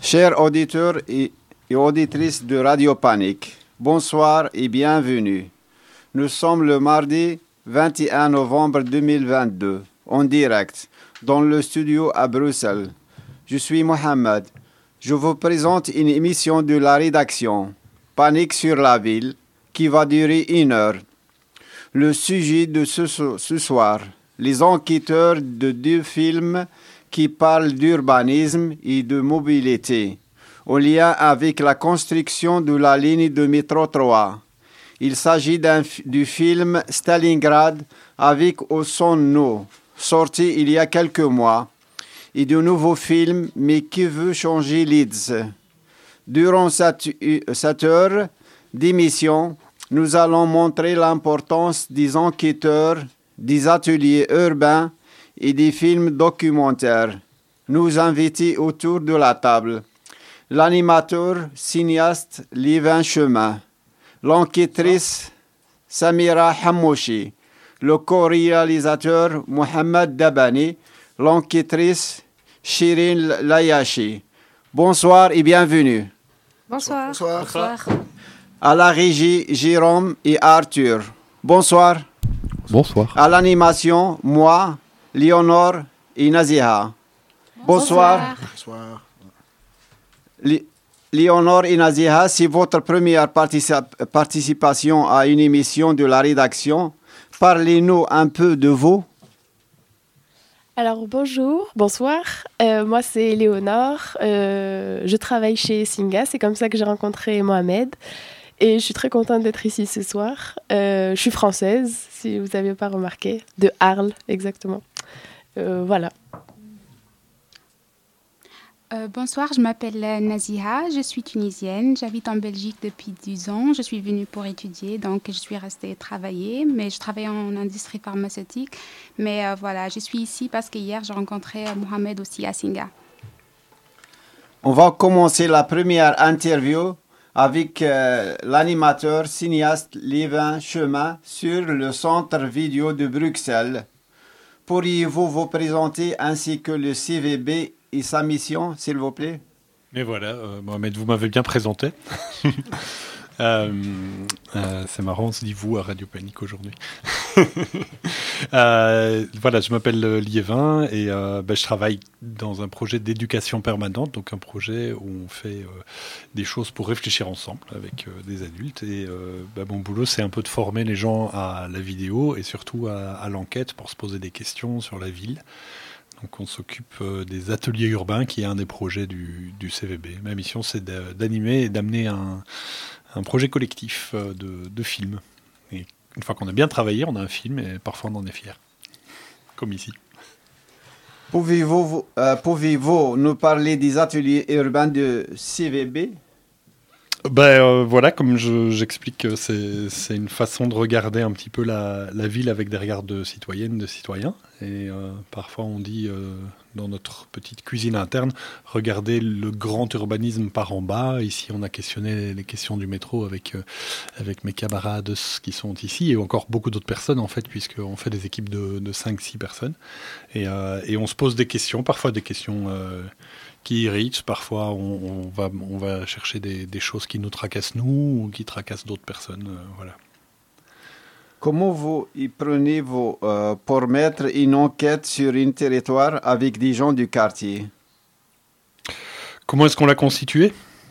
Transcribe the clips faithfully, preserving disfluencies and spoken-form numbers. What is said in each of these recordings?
Chers auditeurs et, et auditrices de Radio Panique, bonsoir et bienvenue. Nous sommes le mardi vingt et un novembre deux mille vingt-deux, en direct, dans le studio à Bruxelles. Je suis Mohamed. Je vous présente une émission de la rédaction, Panique sur la ville, qui va durer une heure. Le sujet de ce, ce soir, les enquêteurs de deux films qui parlent d'urbanisme et de mobilité, en lien avec la construction de la ligne de métro trois. Il s'agit d'un, du film Stalingrad avec Ossonno, sorti il y a quelques mois, et de nouveaux films, mais qui veut changer Leeds. Durant cette, cette heure d'émission, nous allons montrer l'importance des enquêteurs, des ateliers urbains et des films documentaires. Nous invités autour de la table. L'animateur cinéaste Livin Chemin, l'enquêtrice Samira Hamouchi, le co-réalisateur Mohamed Dabani, l'enquêtrice Shirin Layachi. Bonsoir et bienvenue. Bonsoir. Bonsoir. Bonsoir. À la régie, Jérôme et Arthur. Bonsoir. Bonsoir. À l'animation, moi, Léonore et Naziha. Bonsoir. Bonsoir. Lé- Léonore et Naziha, c'est votre première particip- participation à une émission de la rédaction. Parlez-nous un peu de vous. Alors bonjour, bonsoir. Euh, moi c'est Léonore. Euh, je travaille chez Singa. C'est comme ça que j'ai rencontré Mohamed. Et je suis très contente d'être ici ce soir. Euh, je suis française, si vous n'avez pas remarqué, de Arles exactement. Euh, voilà. Euh, bonsoir, je m'appelle Naziha, je suis tunisienne, j'habite en Belgique depuis dix ans, je suis venue pour étudier, donc je suis restée travailler, mais je travaille en industrie pharmaceutique, mais euh, voilà, je suis ici parce que hier j'ai rencontré euh, Mohamed aussi à Singa. On va commencer la première interview avec euh, l'animateur cinéaste Lévin Chemin sur le centre vidéo de Bruxelles. Pourriez-vous vous présenter ainsi que le C V B et sa mission, s'il vous plaît? Mais voilà, euh, Mohamed, vous m'avez bien présenté. euh, euh, c'est marrant, on se dit vous à Radio Panique aujourd'hui. euh, voilà, je m'appelle Liévin et euh, ben, je travaille dans un projet d'éducation permanente, donc un projet où on fait euh, des choses pour réfléchir ensemble avec euh, des adultes. Et euh, ben, mon boulot, c'est un peu de former les gens à la vidéo et surtout à, à l'enquête pour se poser des questions sur la ville. Donc on s'occupe euh, des ateliers urbains, qui est un des projets du, du C V B. Ma mission, c'est de, d'animer et d'amener un, un projet collectif euh, de, de film. Et une fois qu'on a bien travaillé, on a un film et parfois on en est fier, comme ici. Pouvez-vous, euh, pouvez-vous nous parler des ateliers urbains de C V B? Ben euh, voilà, comme je, j'explique, c'est, c'est une façon de regarder un petit peu la, la ville avec des regards de citoyennes, de citoyens. Et euh, parfois on dit euh, dans notre petite cuisine interne, regardez le grand urbanisme par en bas. Ici on a questionné les, les questions du métro avec, euh, avec mes camarades qui sont ici et encore beaucoup d'autres personnes en fait, puisqu'on fait des équipes de, de cinq six personnes. Et, euh, et on se pose des questions, parfois des questions... Euh, qui irritent. Parfois, on, on, va, on va chercher des, des choses qui nous tracassent nous ou qui tracassent d'autres personnes. Euh, voilà. Comment vous y prenez-vous euh, pour mettre une enquête sur un territoire avec des gens du quartier? Comment est-ce qu'on l'a constitué?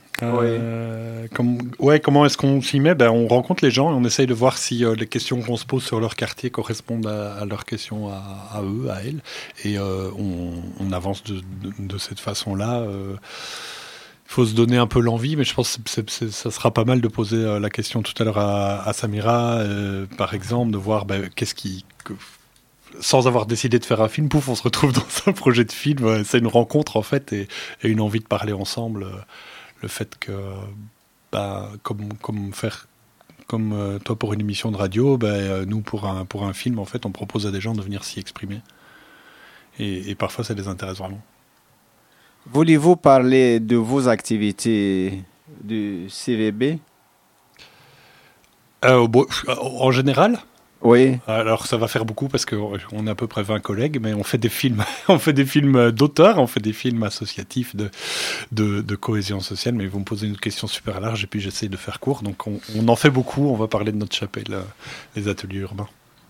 Euh, Oui. comme, ouais, comment est-ce qu'on s'y met? Ben, on rencontre les gens et on essaye de voir si euh, les questions qu'on se pose sur leur quartier correspondent à, à leurs questions à, à eux, à elles. Et euh, on, on avance de, de, de cette façon-là. Euh, il faut se donner un peu l'envie, mais je pense que c'est, c'est, ça sera pas mal de poser euh, la question tout à l'heure à, à Samira, euh, par exemple, de voir ben, qu'est-ce qui... Que, sans avoir décidé de faire un film, pouf, on se retrouve dans un projet de film. C'est une rencontre, en fait, et, et une envie de parler ensemble. Le fait que, bah, comme, comme, faire, comme euh, toi pour une émission de radio, bah, euh, nous pour un, pour un film, en fait, on propose à des gens de venir s'y exprimer. Et, et parfois, ça les intéresse vraiment. Voulez-vous parler de vos activités du C V B? euh, bon, En général Oui. Alors ça va faire beaucoup parce qu'on est à peu près vingt collègues, mais on fait des films, on fait des films d'auteurs, on fait des films associatifs de, de, de cohésion sociale, mais vous me posez une question super large et puis j'essaie de faire court. Donc on, on en fait beaucoup, on va parler de notre chapelle, euh, les ateliers urbains.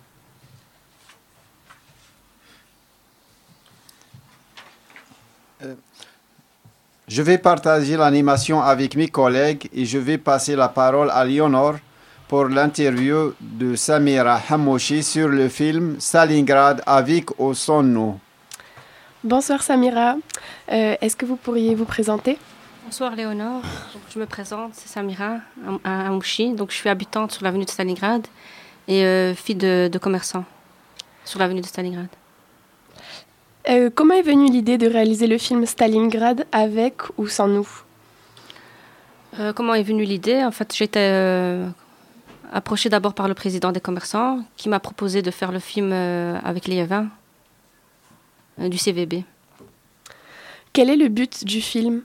Euh, je vais partager l'animation avec mes collègues et je vais passer la parole à Léonore pour l'interview de Samira Hamouchi sur le film Stalingrad avec ou sans nous. Bonsoir Samira, euh, est-ce que vous pourriez vous présenter? Bonsoir Léonore, donc, je me présente, c'est Samira Hamouchi, donc je suis habitante sur l'avenue de Stalingrad et euh, fille de, de commerçant sur l'avenue de Stalingrad. Euh, comment est venue l'idée de réaliser le film Stalingrad avec ou sans nous? euh, Comment est venue l'idée? En fait, j'étais euh, approchée d'abord par le président des commerçants qui m'a proposé de faire le film euh, avec les Yévins euh, du C V B. Quel est le but du film?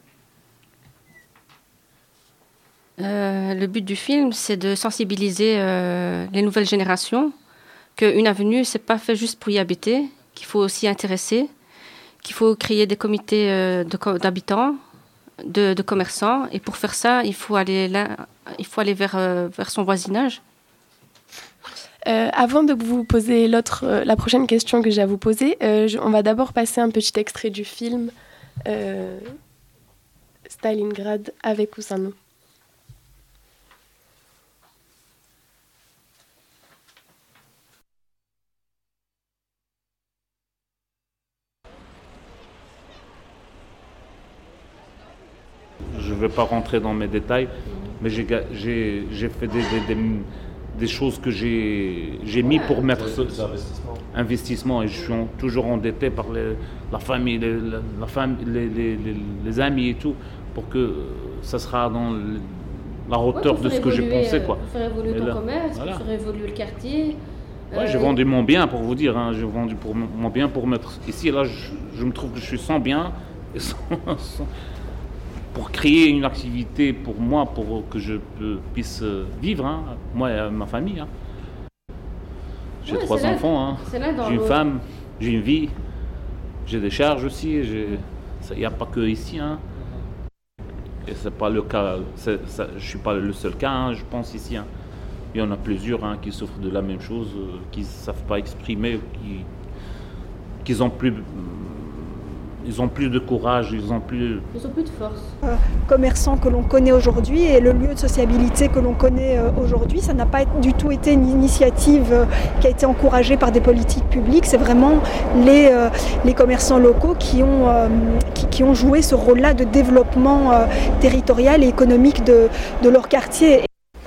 euh, Le but du film, c'est de sensibiliser euh, les nouvelles générations qu'une avenue, c'est pas fait juste pour y habiter, qu'il faut aussi intéresser, qu'il faut créer des comités euh, de, d'habitants, de, de commerçants. Et pour faire ça, il faut aller, là, il faut aller vers, euh, vers son voisinage. Euh, avant de vous poser l'autre, euh, la prochaine question que j'ai à vous poser, euh, je, on va d'abord passer un petit extrait du film euh, Stalingrad avec ou sans nous. Je ne vais pas rentrer dans mes détails, mais j'ai, j'ai, j'ai fait des, des, des, des choses que j'ai, j'ai mis pour mettre ce investissement. investissement et je suis en, toujours endetté par les, la famille, les, la, la famille les, les, les, les amis et tout, pour que ça sera dans le, la hauteur ouais, de ce que j'ai pensé. Quoi. Pour faire évoluer ton là, commerce, voilà. Pour faire évoluer le quartier. Ouais, euh, j'ai vendu mon bien pour vous dire, hein, j'ai vendu pour mon bien pour mettre ici. Là, je, je me trouve que je suis sans bien et sans, sans pour créer une activité pour moi, pour que je puisse vivre, hein, moi et ma famille. Hein. J'ai ouais, trois enfants, hein. J'ai une femme, j'ai une vie, j'ai des charges aussi. Il n'y a pas que ici. Hein. Et c'est pas le cas, c'est, ça, je ne suis pas le seul cas, hein, je pense ici. Hein. Il y en a plusieurs hein, qui souffrent de la même chose, euh, qui ne savent pas exprimer, qui, qui ont plus... Ils ont plus de courage, ils ont plus... Ils ont plus de force. Euh, commerçants que l'on connaît aujourd'hui et le lieu de sociabilité que l'on connaît euh, aujourd'hui, ça n'a pas du tout été une initiative euh, qui a été encouragée par des politiques publiques. C'est vraiment les, euh, les commerçants locaux qui ont, euh, qui, qui ont joué ce rôle-là de développement euh, territorial et économique de, de leur quartier.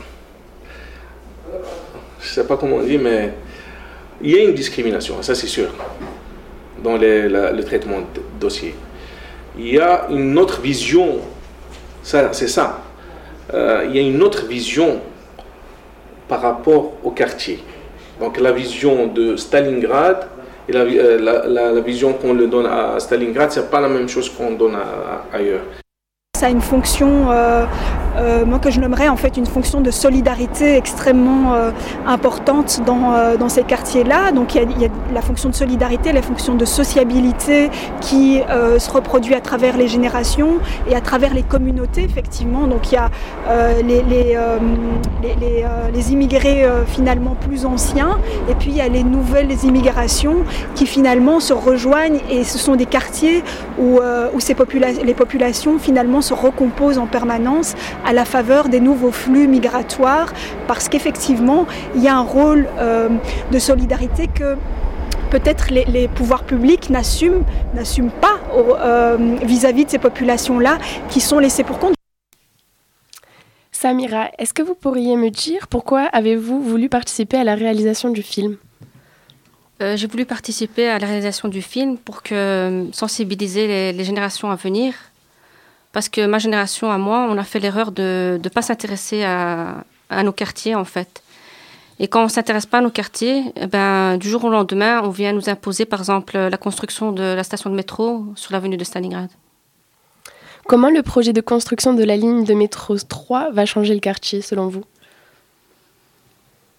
Je ne sais pas comment on dit, mais il y a une discrimination, ça c'est sûr. Dans les, la, le traitement de dossier. Il y a une autre vision, ça, c'est ça, euh, il y a une autre vision par rapport au quartier. Donc la vision de Stalingrad et la, euh, la, la, la vision qu'on le donne à Stalingrad, c'est pas la même chose qu'on donne à, à, ailleurs. Ça a une fonction, euh, euh, moi que je nommerais en fait une fonction de solidarité extrêmement euh, importante dans, euh, dans ces quartiers-là. Donc il y, y a la fonction de solidarité, la fonction de sociabilité qui euh, se reproduit à travers les générations et à travers les communautés effectivement. Donc il y a euh, les, les, euh, les, les, euh, les immigrés euh, finalement plus anciens et puis il y a les nouvelles immigrations qui finalement se rejoignent et ce sont des quartiers où, euh, où ces popula- les populations finalement se recompose en permanence à la faveur des nouveaux flux migratoires parce qu'effectivement il y a un rôle euh, de solidarité que peut-être les, les pouvoirs publics n'assument, n'assument pas euh, vis-à-vis de ces populations-là qui sont laissées pour compte. Samira, est-ce que vous pourriez me dire pourquoi avez-vous voulu participer à la réalisation du film ? euh, J'ai voulu participer à la réalisation du film pour que, sensibiliser les, les générations à venir. Parce que ma génération, à moi, on a fait l'erreur de ne pas s'intéresser à, à nos quartiers, en fait. Et quand on ne s'intéresse pas à nos quartiers, eh ben, du jour au lendemain, on vient nous imposer, par exemple, la construction de la station de métro sur l'avenue de Stalingrad. Comment le projet de construction de la ligne de métro trois va changer le quartier, selon vous ?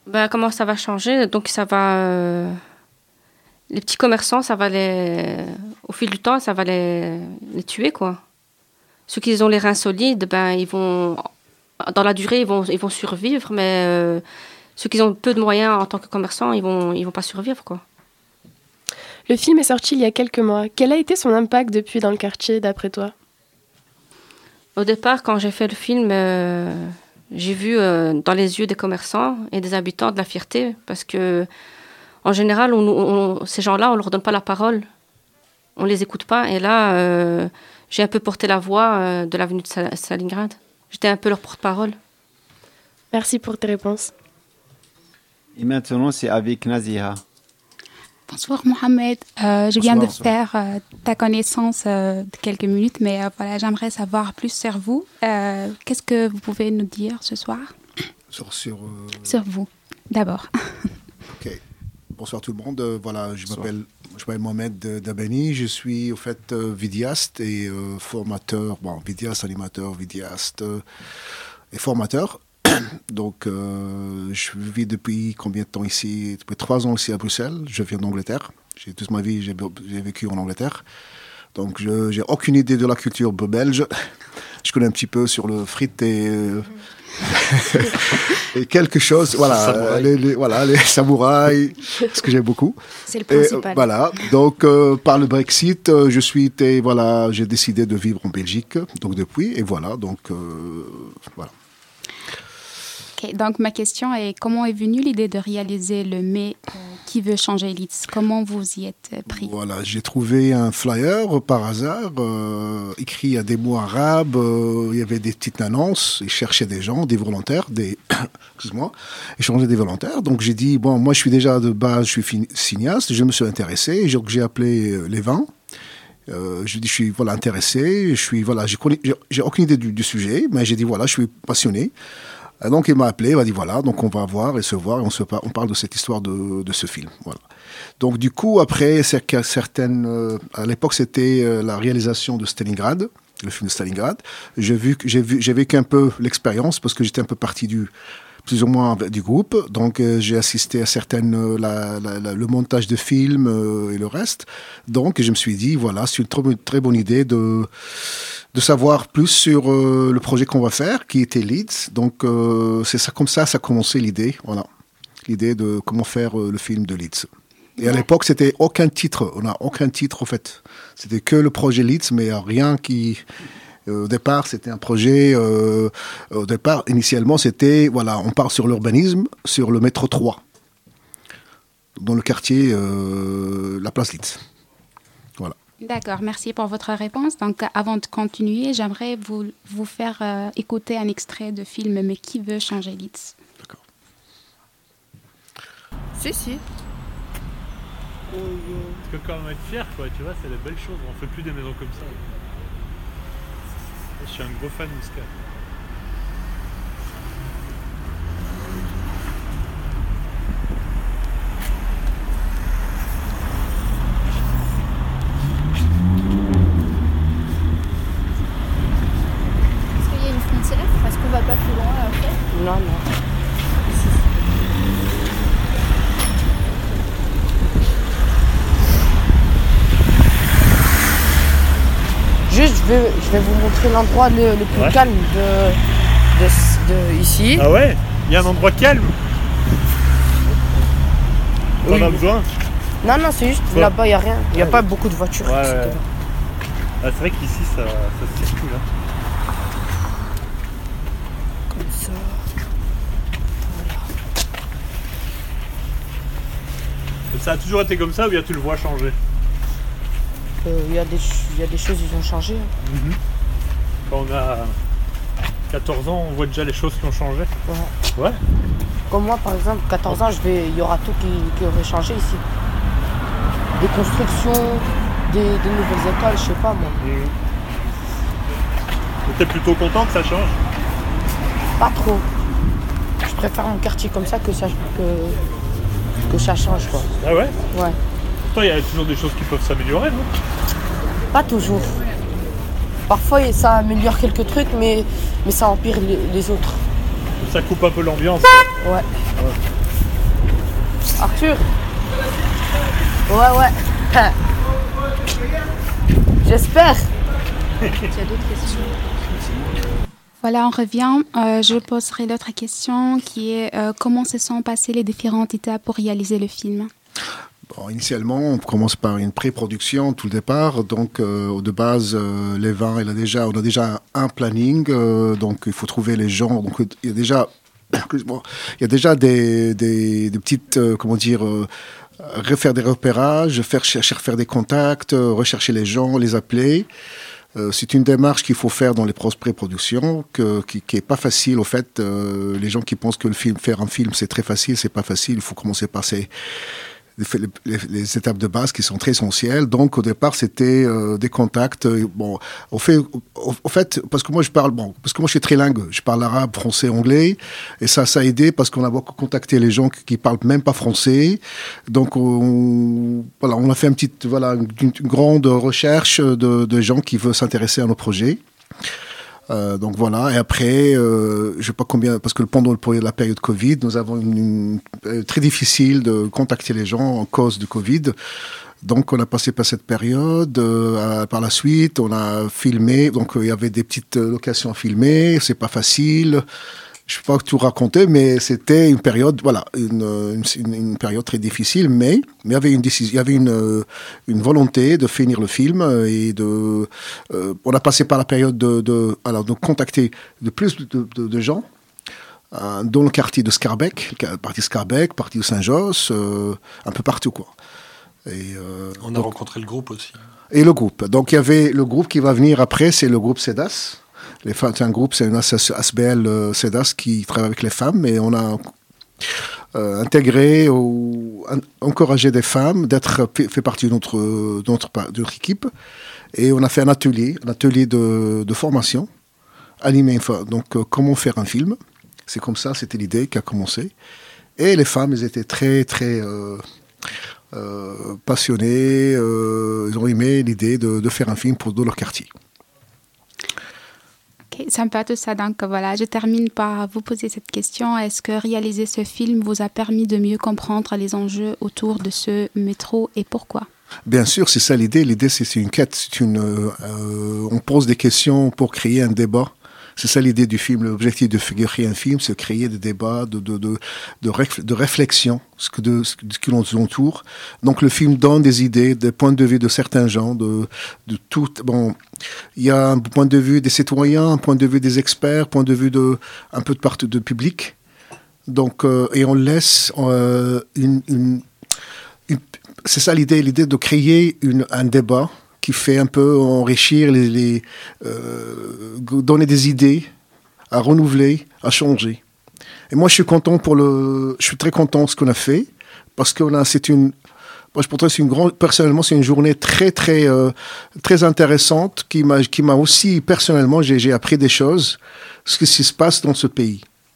Ben, comment ça va changer? Donc, ça va... Euh, les petits commerçants, ça va les... Au fil du temps, ça va les, les tuer, quoi. Ceux qui ont les reins solides, ben, ils vont... Dans la durée, ils vont, ils vont survivre, mais euh, ceux qui ont peu de moyens en tant que commerçants, ils vont, ils vont pas survivre, quoi. Le film est sorti il y a quelques mois. Quel a été son impact depuis dans le quartier, d'après toi? Au départ, quand j'ai fait le film... Euh, J'ai vu euh, dans les yeux des commerçants et des habitants de la fierté parce que, en général, on, on, ces gens-là, on ne leur donne pas la parole. On ne les écoute pas. Et là, euh, j'ai un peu porté la voix euh, de l'avenue de Sal- Stalingrad. J'étais un peu leur porte-parole. Merci pour tes réponses. Et maintenant, c'est avec Naziha. Bonsoir Mohamed, euh, je Bonsoir, viens de bonsoir. faire euh, ta connaissance euh, de quelques minutes, mais euh, voilà, j'aimerais savoir plus sur vous. Euh, qu'est-ce que vous pouvez nous dire ce soir Sur, sur, euh, sur vous, d'abord? Ok. Bonsoir tout le monde. Euh, voilà, je m'appelle, je m'appelle Mohamed Dabeni. Je suis au fait euh, vidéaste et euh, formateur. Bon, vidéaste, animateur, vidéaste euh, et formateur. Donc, euh, je vis depuis combien de temps ici? Depuis trois ans ici à Bruxelles. Je viens d'Angleterre. J'ai toute ma vie, j'ai, j'ai vécu en Angleterre. Donc, je n'ai aucune idée de la culture belge. Je connais un petit peu sur le frites et, euh, et quelque chose. Voilà, les, les, voilà, les samouraïs, ce que j'aime beaucoup. C'est le principal. Et, euh, voilà. Donc, euh, par le Brexit, euh, je suis, et, voilà, j'ai décidé de vivre en Belgique. Donc, depuis, et voilà. Donc, euh, voilà. Okay, donc ma question est, comment est venue l'idée de réaliser le Mais euh, qui veut changer Leeds? Comment vous y êtes pris? Voilà, j'ai trouvé un flyer par hasard, euh, écrit à des mots arabes. Euh, il y avait des petites annonces. Ils cherchaient des gens, des volontaires, des excuse-moi, ils cherchaient des volontaires. Donc j'ai dit bon, moi je suis déjà de base, je suis fin- cinéaste. Je me suis intéressé. Donc j'ai appelé euh, les vins. Euh, je dis je suis voilà intéressé. Je suis voilà, j'ai, connu, j'ai, j'ai aucune idée du, du sujet, mais j'ai dit voilà, je suis passionné. Donc il m'a appelé, il m'a dit voilà, donc on va voir et se voir et on, se par- on parle de cette histoire de, de ce film. Voilà. Donc du coup, après, c'est que certaines, euh, à l'époque c'était euh, la réalisation de Stalingrad, le film de Stalingrad. J'ai vu, j'ai vu, j'ai vécu un peu l'expérience parce que j'étais un peu parti du, plus ou moins du groupe. Donc euh, j'ai assisté à certaines, euh, la, la, la, le montage de films euh, et le reste. Donc je me suis dit voilà, c'est une très, très bonne idée de de savoir plus sur euh, le projet qu'on va faire, qui était Leeds. Donc, euh, c'est ça, comme ça, ça a commencé l'idée, voilà. L'idée de comment faire euh, le film de Leeds. Et à l'époque, c'était aucun titre. On n'a aucun titre, en fait. C'était que le projet Leeds, mais rien qui... Euh, au départ, c'était un projet... Euh, au départ, initialement, c'était... Voilà, on part sur l'urbanisme, sur le métro trois. Dans le quartier, euh, la place Leeds. Voilà. D'accord, merci pour votre réponse. Donc, avant de continuer, j'aimerais vous, vous faire euh, écouter un extrait de film « Mais qui veut changer Leeds ?» D'accord. Si, si. Tu peux quand même être fier, quoi, tu vois, c'est des belles choses. On fait plus des maisons comme ça. Je suis un gros fan de Muscat. Est-ce qu'on va pas plus loin après? Non, non. Juste, je vais, je vais vous montrer l'endroit le, le plus ouais. calme de, de, de ici. Ah ouais? Il y a un endroit calme? T'en oui. as besoin? Non, non, c'est juste ouais. Là-bas, il n'y a rien. Il n'y a ouais. pas beaucoup de voitures. Ouais, ouais. Ah, c'est vrai qu'ici, ça, ça circule. Hein. Ça. Voilà. Ça a toujours été comme ça ou bien tu le vois changer? Il euh, y, y a des choses qui ont changé. Hein. Mm-hmm. Quand on a quatorze ans, on voit déjà les choses qui ont changé. Ouais. Ouais. Comme moi, par exemple, quatorze ans, il y aura tout qui, qui aurait changé ici. Des constructions, des, des nouvelles écoles, je sais pas moi. Mm. T'es plutôt content que ça change? Pas trop. Je préfère mon quartier comme ça que ça, que, que ça change, quoi. Ah ouais? Ouais. Pourtant, il y a toujours des choses qui peuvent s'améliorer, non? Pas toujours. Parfois, ça améliore quelques trucs, mais, mais ça empire les, les autres. Ça coupe un peu l'ambiance. Ouais. ouais. Arthur. Ouais, ouais. J'espère. Il y a d'autres questions. Voilà, on revient. Euh, je poserai l'autre question qui est euh, comment se sont passées les différentes étapes pour réaliser le film? Bon, initialement, on commence par une pré-production tout le départ. Donc, euh, de base, euh, les vins, il a déjà, on a déjà un planning. Euh, donc, il faut trouver les gens. Donc, il y a déjà, bon, il y a déjà des, des, des petites, euh, comment dire, euh, refaire des repérages, faire chercher, faire des contacts, euh, rechercher les gens, les appeler. Euh, c'est une démarche qu'il faut faire dans les pré-productions, que, qui, qui est pas facile au fait. Euh, les gens qui pensent que le film, faire un film, c'est très facile, c'est pas facile. Il faut commencer par ces Les, les, les étapes de base qui sont très essentielles. Donc, au départ, c'était euh, des contacts. Bon, au fait, au, au fait, parce que moi, je parle, bon, parce que moi, je suis trilingue. Je parle arabe, français, anglais. Et ça, ça a aidé parce qu'on a beaucoup contacté les gens qui, qui parlent même pas français. Donc, on, voilà, on a fait une petite, voilà, une, une grande recherche de, de gens qui veulent s'intéresser à nos projets. Euh, donc voilà, et après, euh, je ne sais pas combien, parce que pendant la période Covid, nous avons une, une, une, très difficile de contacter les gens en cause du Covid. Donc on a passé par cette période. Euh, par la suite, on a filmé. Donc il y avait des petites locations à filmer. C'est pas facile. Je ne peux pas tout raconter, mais c'était une période, voilà, une, une, une période très difficile, mais, mais il y avait une décision, il y avait une, une volonté de finir le film et de, euh, on a passé par la période de, de, alors, de contacter de plus de, de, de gens, euh, dans le quartier de Scarbeck, le quartier Scarbeck, quartier de Saint-Josse, euh, un peu partout, quoi. Et, euh, on a donc, rencontré le groupe aussi. Et le groupe. Donc il y avait le groupe qui va venir après, c'est le groupe CEDAS. Les femmes, c'est un groupe, c'est une association A S B L euh, CEDAS qui travaille avec les femmes, et on a euh, intégré ou un, encouragé des femmes d'être fait partie de notre, de notre, de notre équipe, et on a fait un atelier, un atelier de, de formation, animé, donc euh, comment faire un film. C'est comme ça, c'était l'idée qui a commencé, et les femmes, elles étaient très très euh, euh, passionnées, euh, ils ont aimé l'idée de, de faire un film pour dans leur quartier. Okay, sympa tout ça. Donc voilà, je termine par vous poser cette question. Est-ce que réaliser ce film vous a permis de mieux comprendre les enjeux autour de ce métro et pourquoi? Bien sûr, c'est ça l'idée. L'idée, c'est, c'est une quête. C'est une, euh, on pose des questions pour créer un débat. C'est ça l'idée du film. L'objectif de créer un film, c'est créer des débats, de, de, de, de, réf, de réflexion ce que de, ce qui nous entoure. Donc le film donne des idées, des points de vue de certains gens, de, de tout. Bon, il y a un point de vue des citoyens, un point de vue des experts, un point de vue de un peu de partout de public. Donc euh, et on laisse euh, une, une, une, c'est ça l'idée, l'idée de créer une, un débat qui fait un peu enrichir, les, les, euh, donner des idées, à renouveler, à changer. Et moi, je suis content pour le, je suis très content de ce qu'on a fait, parce que là, c'est une, moi, je pense que c'est une grande, personnellement, c'est une journée très, très, euh, très intéressante qui m'a, qui m'a aussi, personnellement, j'ai, j'ai appris des choses, ce qui se passe dans ce pays.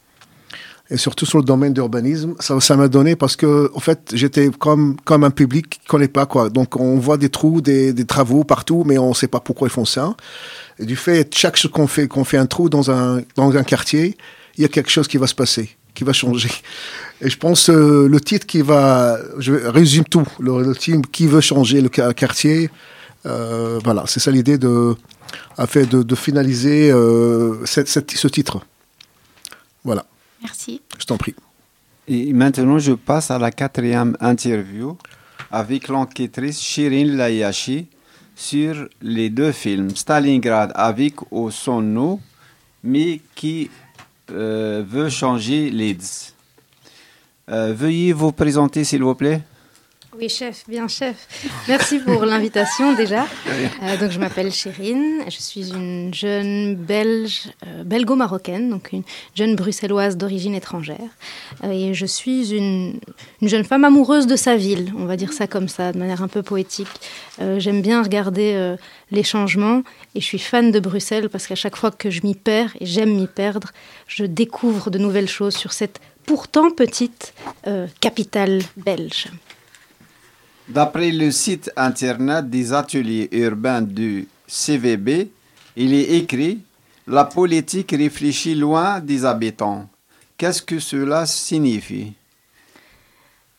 Et surtout sur le domaine d'urbanisme, ça, ça m'a donné parce que, en fait, j'étais comme, comme un public qui connaît pas, quoi. Donc, on voit des trous, des, des travaux partout, mais on sait pas pourquoi ils font ça. Et du fait, chaque fois qu'on fait, qu'on fait un trou dans un, dans un quartier, il y a quelque chose qui va se passer, qui va changer. Et je pense, euh, le titre qui va, je résume tout, le, le titre qui veut changer le quartier, euh, voilà, c'est ça l'idée de, a fait de, de finaliser, euh, cette, cette, ce titre. Voilà. Merci. Je t'en prie. Et maintenant, je passe à la quatrième interview avec l'enquêtrice Shirin Layashi sur les deux films Stalingrad avec ou sans nous, mais qui euh, veut changer Leeds. Euh, veuillez vous présenter, s'il vous plaît. Oui, chef, bien chef. Merci pour l'invitation déjà. Euh, donc, je m'appelle Shirin, je suis une jeune belge, euh, belgo-marocaine, donc une jeune bruxelloise d'origine étrangère. Euh, et je suis une, une jeune femme amoureuse de sa ville, on va dire ça comme ça, de manière un peu poétique. Euh, j'aime bien regarder euh, les changements et je suis fan de Bruxelles parce qu'à chaque fois que je m'y perds, et j'aime m'y perdre, je découvre de nouvelles choses sur cette pourtant petite euh, capitale belge. D'après le site internet des ateliers urbains du C V B, il est écrit « La politique réfléchit loin des habitants ». Qu'est-ce que cela signifie ?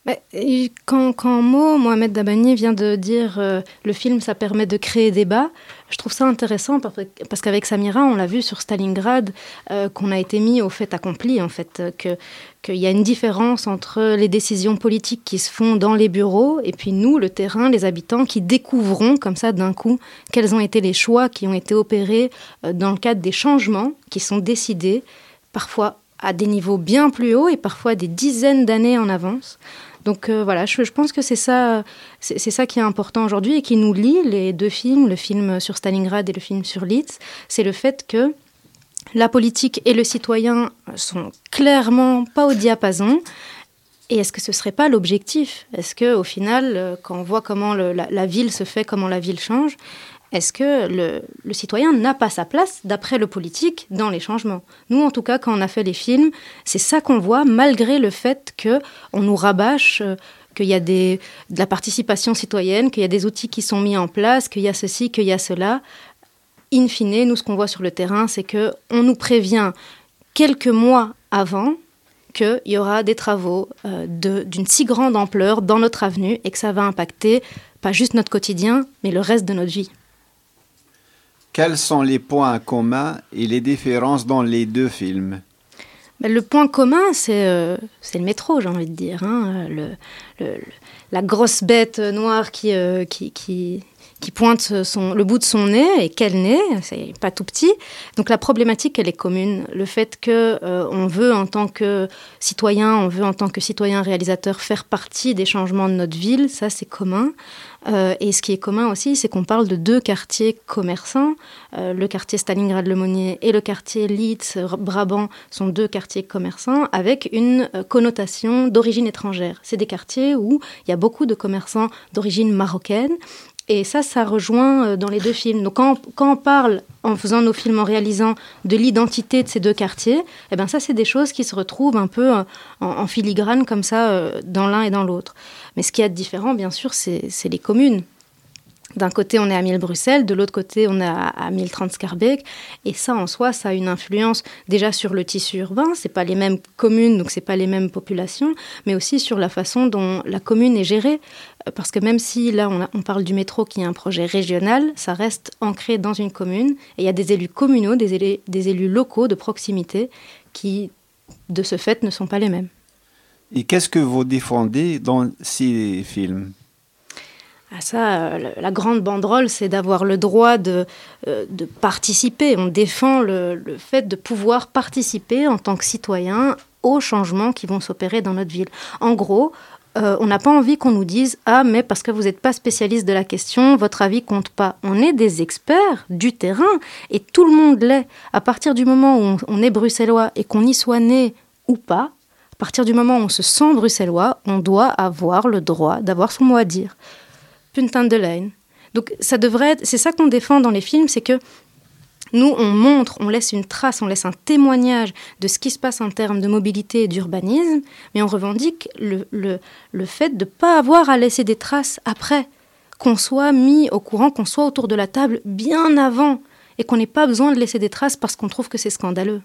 Quand, quand Mo, Mohamed Dabani vient de dire euh, le film, ça permet de créer débat, je trouve ça intéressant parce, parce qu'avec Samira, on l'a vu sur Stalingrad, euh, qu'on a été mis au fait accompli, en fait, euh, que, qu'il y a une différence entre les décisions politiques qui se font dans les bureaux et puis nous, le terrain, les habitants, qui découvrons comme ça d'un coup quels ont été les choix qui ont été opérés euh, dans le cadre des changements qui sont décidés, parfois à des niveaux bien plus hauts et parfois des dizaines d'années en avance. Donc euh, voilà, je, je pense que c'est ça, c'est, c'est ça qui est important aujourd'hui et qui nous lie, les deux films, le film sur Stalingrad et le film sur Litz, c'est le fait que la politique et le citoyen sont clairement pas au diapason. Et est-ce que ce serait pas l'objectif ? Est-ce qu'au final, quand on voit comment le, la, la ville se fait, comment la ville change, est-ce que le, le citoyen n'a pas sa place, d'après le politique, dans les changements ? Nous, en tout cas, quand on a fait les films, c'est ça qu'on voit, malgré le fait qu'on nous rabâche, euh, qu'il y a des, de la participation citoyenne, qu'il y a des outils qui sont mis en place, qu'il y a ceci, qu'il y a cela. In fine, nous, ce qu'on voit sur le terrain, c'est qu'on nous prévient quelques mois avant qu'il y aura des travaux euh, de, d'une si grande ampleur dans notre avenue et que ça va impacter pas juste notre quotidien, mais le reste de notre vie. Quels sont les points communs et les différences dans les deux films ? Ben, le point commun, c'est, euh, c'est le métro, j'ai envie de dire. Hein, le, le, la grosse bête noire qui, euh, qui, qui, qui pointe son, le bout de son nez, et quel nez, c'est pas tout petit. Donc la problématique, elle est commune. Le fait qu'on euh, veut, en tant que citoyen, on veut, en tant que citoyen réalisateur, faire partie des changements de notre ville, ça, c'est commun. Euh, et ce qui est commun aussi, c'est qu'on parle de deux quartiers commerçants. Euh, le quartier Stalingrad-le-Monnier et le quartier Litz-Brabant sont deux quartiers commerçants avec une euh, connotation d'origine étrangère. C'est des quartiers où il y a beaucoup de commerçants d'origine marocaine. Et ça, ça rejoint dans les deux films. Donc quand on, quand on parle, en faisant nos films, en réalisant, de l'identité de ces deux quartiers, eh ben ça, c'est des choses qui se retrouvent un peu en, en filigrane comme ça, dans l'un et dans l'autre. Mais ce qu'il y a de différent, bien sûr, c'est, c'est les communes. D'un côté, on est à mille Bruxelles, de l'autre côté, on est à, à mille trente Schaerbeek. Et ça, en soi, ça a une influence déjà sur le tissu urbain. C'est pas les mêmes communes, donc c'est pas les mêmes populations, mais aussi sur la façon dont la commune est gérée. Parce que même si, là, on, a, on parle du métro qui est un projet régional, ça reste ancré dans une commune. Et il y a des élus communaux, des élus, des élus locaux de proximité qui, de ce fait, ne sont pas les mêmes. Et qu'est-ce que vous défendez dans ces films ? Ah ça, la grande banderole, c'est d'avoir le droit de, euh, de participer. On défend le, le fait de pouvoir participer en tant que citoyen aux changements qui vont s'opérer dans notre ville. En gros, euh, on n'a pas envie qu'on nous dise « Ah, mais parce que vous n'êtes pas spécialiste de la question, votre avis compte pas ». On est des experts du terrain et tout le monde l'est. À partir du moment où on, on est bruxellois et qu'on y soit né ou pas, à partir du moment où on se sent bruxellois, on doit avoir le droit d'avoir son mot à dire. Putain de laine. Donc ça devrait être, c'est ça qu'on défend dans les films, c'est que nous on montre, on laisse une trace, on laisse un témoignage de ce qui se passe en termes de mobilité et d'urbanisme, mais on revendique le, le, le fait de ne pas avoir à laisser des traces après, qu'on soit mis au courant, qu'on soit autour de la table bien avant, et qu'on n'ait pas besoin de laisser des traces parce qu'on trouve que c'est scandaleux.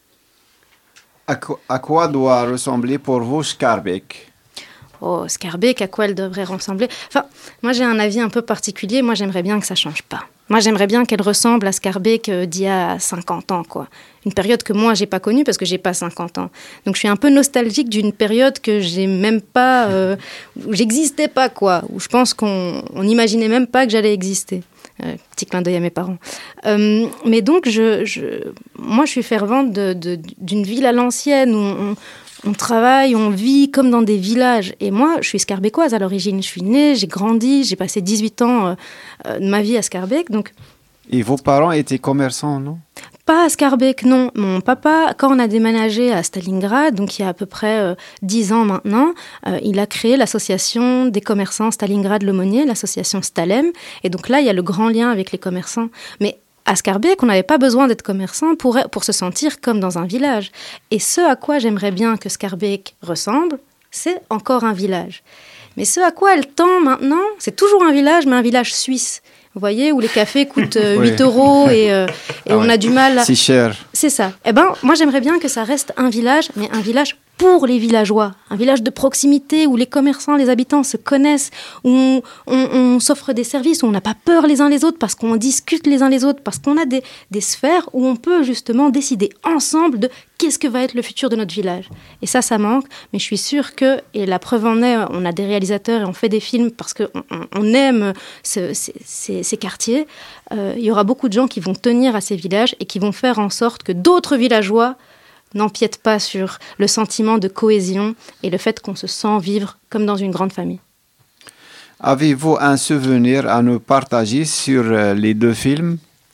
À quoi, à quoi doit ressembler pour vous Schaerbeek ? Oh, Schaerbeek, à quoi elle devrait ressembler ? Enfin, moi j'ai un avis un peu particulier. Moi j'aimerais bien que ça change pas. Moi j'aimerais bien qu'elle ressemble à Schaerbeek euh, d'il y a cinquante ans, quoi. Une période que moi j'ai pas connue parce que j'ai pas cinquante ans. Donc je suis un peu nostalgique d'une période que j'ai même pas, euh, où j'existais pas, quoi. Où je pense qu'on on imaginait même pas que j'allais exister. Euh, petit clin d'œil à mes parents. Euh, mais donc je, je, moi je suis fervente de, de, d'une ville à l'ancienne où on, on travaille, on vit comme dans des villages. Et moi, je suis schaerbeekoise à l'origine. Je suis née, j'ai grandi, j'ai passé dix-huit ans euh, de ma vie à Schaerbeek. Donc... Et vos parents étaient commerçants, non ? Pas à Schaerbeek, non. Mon papa, quand on a déménagé à Stalingrad, donc il y a à peu près euh, dix ans maintenant, euh, il a créé l'association des commerçants Stalingrad-le-Monnier, l'association Stalem. Et donc là, il y a le grand lien avec les commerçants. Mais à Schaerbeek, on n'avait pas besoin d'être commerçant pour, pour se sentir comme dans un village. Et ce à quoi j'aimerais bien que Schaerbeek ressemble, c'est encore un village. Mais ce à quoi elle tend maintenant, c'est toujours un village, mais un village suisse. Vous voyez, où les cafés coûtent euh, oui. huit euros et, euh, et ah on ouais. a du mal... À... C'est cher. C'est ça. Eh ben, moi, j'aimerais bien que ça reste un village, mais un village pour les villageois, un village de proximité où les commerçants, les habitants se connaissent, où on, on, on s'offre des services, où on n'a pas peur les uns les autres, parce qu'on discute les uns les autres, parce qu'on a des, des sphères où on peut justement décider ensemble de qu'est-ce que va être le futur de notre village. Et ça, ça manque, mais je suis sûre que, et la preuve en est, on a des réalisateurs et on fait des films parce qu'on on, on aime ce, ces, ces, ces quartiers, euh, il y aura beaucoup de gens qui vont tenir à ces villages et qui vont faire en sorte que d'autres villageois n'empiète pas sur le sentiment de cohésion et le fait qu'on se sent vivre comme dans une grande famille. Avez-vous un souvenir à nous partager sur euh, les deux films?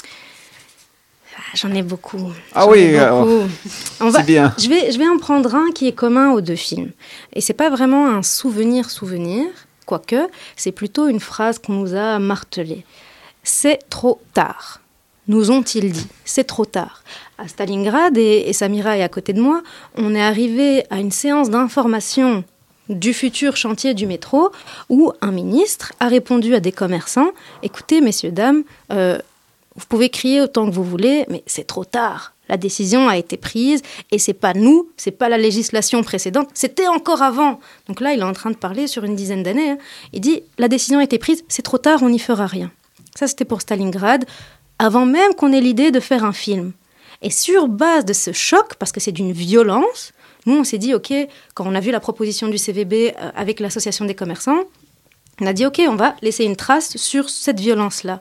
J'en ai beaucoup. Ah J'en oui, ai beaucoup. euh, On va, c'est bien. Je vais, je vais en prendre un qui est commun aux deux films. Et c'est pas vraiment un souvenir-souvenir, quoique, c'est plutôt une phrase qu'on nous a martelée. C'est trop tard. Nous ont-ils dit, c'est trop tard. À Stalingrad, et, et Samira est à côté de moi, on est arrivé à une séance d'information du futur chantier du métro où un ministre a répondu à des commerçants « Écoutez, messieurs, dames, euh, vous pouvez crier autant que vous voulez, mais c'est trop tard. La décision a été prise et c'est pas nous, c'est pas la législation précédente, c'était encore avant. » Donc là, il est en train de parler sur une dizaine d'années. Hein. Il dit « La décision a été prise, c'est trop tard, on n'y fera rien. » Ça, c'était pour Stalingrad, avant même qu'on ait l'idée de faire un film. Et sur base de ce choc, parce que c'est d'une violence, nous, on s'est dit, OK, quand on a vu la proposition du C V B euh, avec l'association des commerçants, on a dit, OK, on va laisser une trace sur cette violence-là.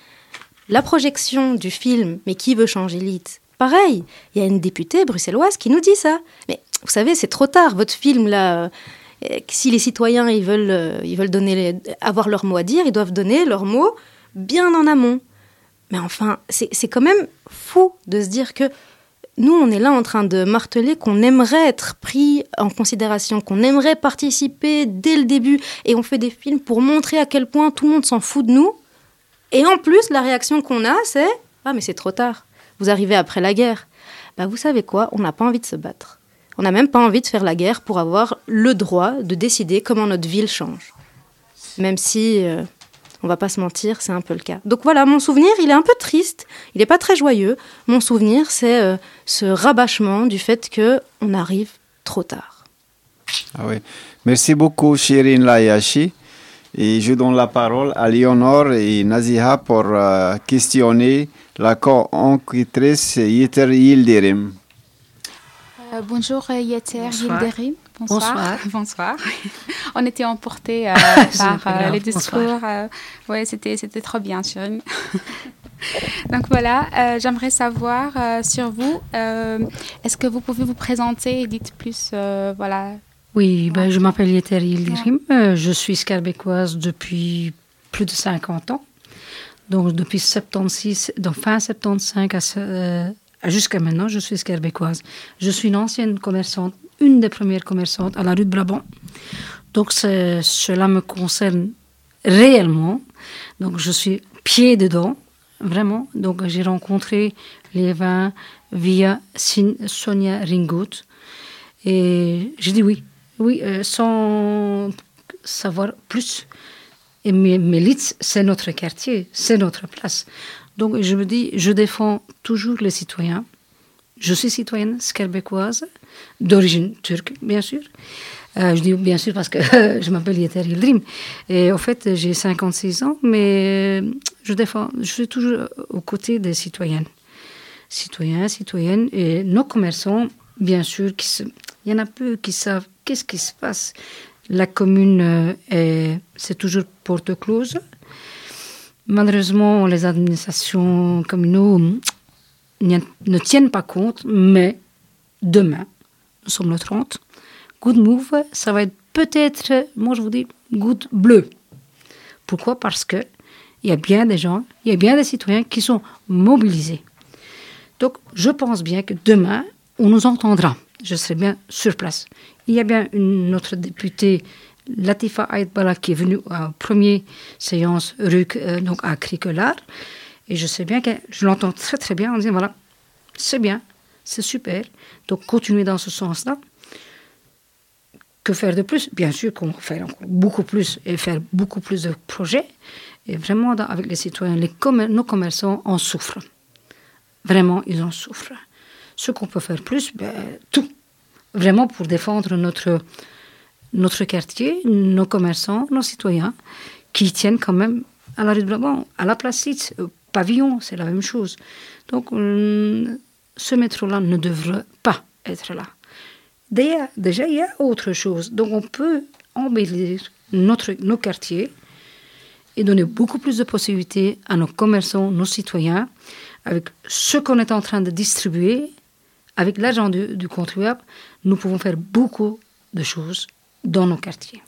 La projection du film, mais qui veut changer l'I T ? Pareil, il y a une députée bruxelloise qui nous dit ça. Mais vous savez, c'est trop tard, votre film, là, euh, si les citoyens, ils veulent, euh, ils veulent donner les, avoir leur mot à dire, ils doivent donner leur mot bien en amont. Mais enfin, c'est, c'est quand même fou de se dire que nous, on est là en train de marteler qu'on aimerait être pris en considération, qu'on aimerait participer dès le début. Et on fait des films pour montrer à quel point tout le monde s'en fout de nous. Et en plus, la réaction qu'on a, c'est « Ah, mais c'est trop tard. Vous arrivez après la guerre. » Bah, vous savez quoi ? On n'a pas envie de se battre. On n'a même pas envie de faire la guerre pour avoir le droit de décider comment notre ville change. Même si... Euh, on va pas se mentir, c'est un peu le cas. Donc voilà, mon souvenir, il est un peu triste, il n'est pas très joyeux. Mon souvenir, c'est euh, ce rabâchement du fait qu'on arrive trop tard. Ah oui. Merci beaucoup, Shirin Layashi. Et je donne la parole à Léonore et Naziha pour euh, questionner la co-enquêtrice Yeter Yildirim. Euh, bonjour Yeter Yildirim. Bonsoir. Bonsoir. Bonsoir. On était emportés euh, par euh, les discours. Euh, oui, c'était, c'était trop bien, Shirin. Donc voilà, euh, j'aimerais savoir euh, sur vous, euh, est-ce que vous pouvez vous présenter et dites plus, euh, voilà. Oui, ben, je m'appelle Yeter Yildirim, euh, je suis skerbeckoise depuis plus de cinquante ans. Donc depuis soixante-seize, donc fin soixante-quinze à, euh, jusqu'à maintenant, je suis skerbeckoise. Je suis une ancienne commerçante, une des premières commerçantes à la rue de Brabant. Donc c'est, cela me concerne réellement. Donc je suis pied dedans, vraiment. Donc j'ai rencontré les vins via Sonia Ringout. Et j'ai dit oui, oui, euh, sans savoir plus. Et mais, mais Litz, c'est notre quartier, c'est notre place. Donc je me dis, je défends toujours les citoyens. Je suis citoyenne skerbeckoise, d'origine turque, bien sûr. Euh, je dis bien sûr parce que je m'appelle Yeter Yildirim. Et en fait, j'ai cinquante-six ans, mais je défends, je suis toujours aux côtés des citoyennes. Citoyens, citoyennes, et nos commerçants, bien sûr, qui se, il y en a peu qui savent qu'est-ce qui se passe. La commune, est, c'est toujours porte close. Malheureusement, les administrations communaux ne tiennent pas compte, mais demain, nous sommes le trente, Good Move, ça va être peut-être, moi je vous dis, Good Bleu. Pourquoi ? Parce qu'il y a bien des gens, il y a bien des citoyens qui sont mobilisés. Donc, je pense bien que demain, on nous entendra. Je serai bien sur place. Il y a bien une autre députée, Latifa Aïdbala, qui est venue à la première séance rue, euh, donc à Cricolard. Et je sais bien que je l'entends très très bien en disant, voilà, c'est bien, c'est super. Donc, continuer dans ce sens-là. Que faire de plus ? Bien sûr qu'on va faire encore beaucoup plus et faire beaucoup plus de projets. Et vraiment, dans, avec les citoyens, les commer- nos commerçants en souffrent. Vraiment, ils en souffrent. Ce qu'on peut faire plus, ben, tout. vraiment pour défendre notre, notre quartier, nos commerçants, nos citoyens, qui tiennent quand même à la rue de Brabant, à la Place Site, au pavillon, c'est la même chose. Donc, euh, ce métro-là ne devrait pas être là. Déjà, déjà, il y a autre chose. Donc, on peut embellir notre, nos quartiers et donner beaucoup plus de possibilités à nos commerçants, nos citoyens, avec ce qu'on est en train de distribuer, avec l'argent du, du contribuable, nous pouvons faire beaucoup de choses dans nos quartiers.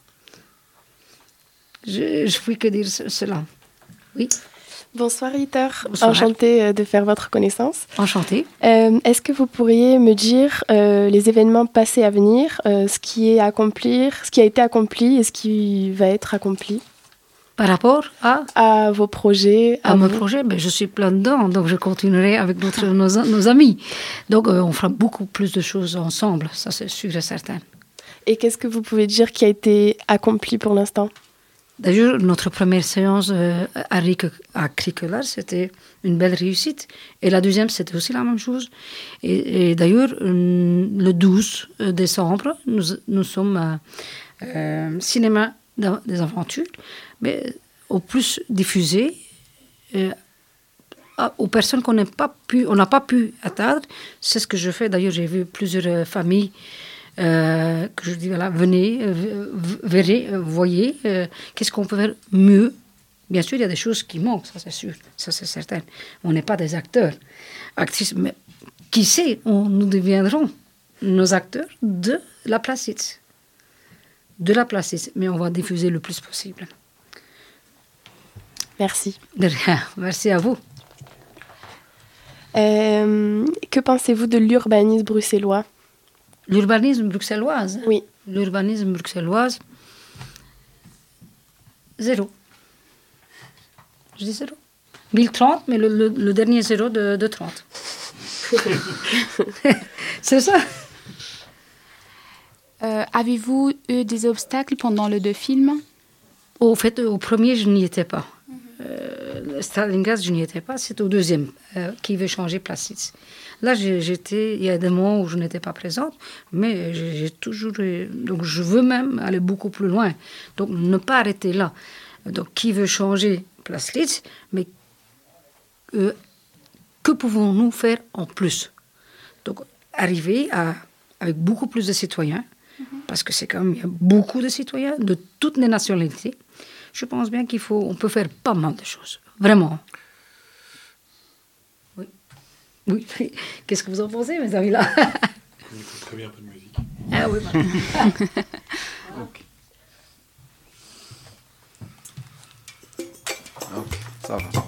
Je ne puis que dire cela. Oui. Bonsoir Ritter, Bonsoir. Enchantée de faire votre connaissance. Enchantée. Euh, est-ce que vous pourriez me dire euh, les événements passés à venir, euh, ce qui est à accomplir, ce qui a été accompli et ce qui va être accompli? Par rapport à À vos projets. À, à mes projets, ben, je suis plein dedans, donc je continuerai avec notre, nos, nos amis. Donc euh, on fera beaucoup plus de choses ensemble, ça c'est sûr et certain. Et qu'est-ce que vous pouvez dire qui a été accompli pour l'instant? D'ailleurs, notre première séance euh, à, Ric- à Cricolar, c'était une belle réussite. Et la deuxième, c'était aussi la même chose. Et, et d'ailleurs, euh, le douze décembre, nous, nous sommes à euh, Cinéma des Aventures, mais au plus diffusé, euh, aux personnes qu'on n'a pas pu, on n'a pas pu atteindre. C'est ce que je fais. D'ailleurs, j'ai vu plusieurs euh, familles Euh, que je dis, voilà, venez, euh, verrez, euh, voyez, euh, qu'est-ce qu'on peut faire mieux. Bien sûr, il y a des choses qui manquent, ça c'est sûr, ça c'est certain. On n'est pas des acteurs, actrices, mais qui sait, on, nous deviendrons nos acteurs de la Place Site. De la Place Site, mais on va diffuser le plus possible. Merci. De rien, merci à vous. Euh, que pensez-vous de l'urbanisme bruxellois? L'urbanisme bruxelloise? Oui. L'urbanisme bruxelloise, zéro. Je dis zéro. mille trente, mais le, le, le dernier zéro de, de trente. C'est ça. Euh, avez-vous eu des obstacles pendant les deux films? Au fait, au premier, je n'y étais pas. Euh, Stalingrad, je n'y étais pas. C'est au deuxième, euh, qui veut changer Place Site. Là, j'étais, il y a des moments où je n'étais pas présente, mais j'ai, j'ai toujours... Donc, je veux même aller beaucoup plus loin. Donc, ne pas arrêter là. Donc, qui veut changer Place Site, mais euh, que pouvons-nous faire en plus? Donc, arriver à, avec beaucoup plus de citoyens, mm-hmm. parce que c'est quand même, il y a beaucoup de citoyens de toutes les nationalités. Je pense bien qu'il faut, on peut faire pas mal de choses, vraiment. Oui. Oui. Qu'est-ce que vous en pensez, mes amis, là? On écoute très bien un peu de musique. Ah oui, bah. Ok. Ok, ça va.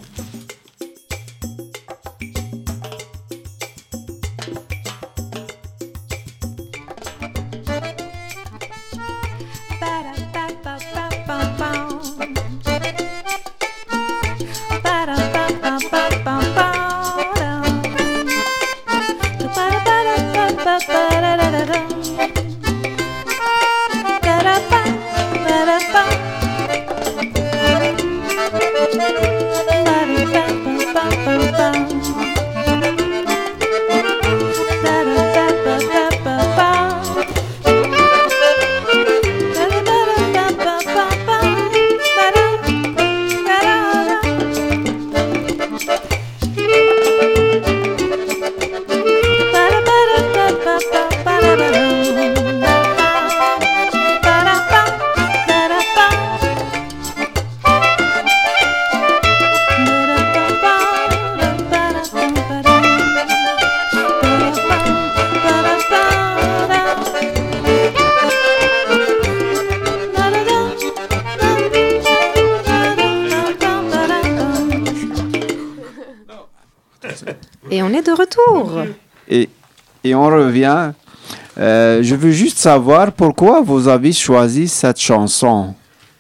Et on est de retour. Et, et on revient. Euh, je veux juste savoir pourquoi vous avez choisi cette chanson.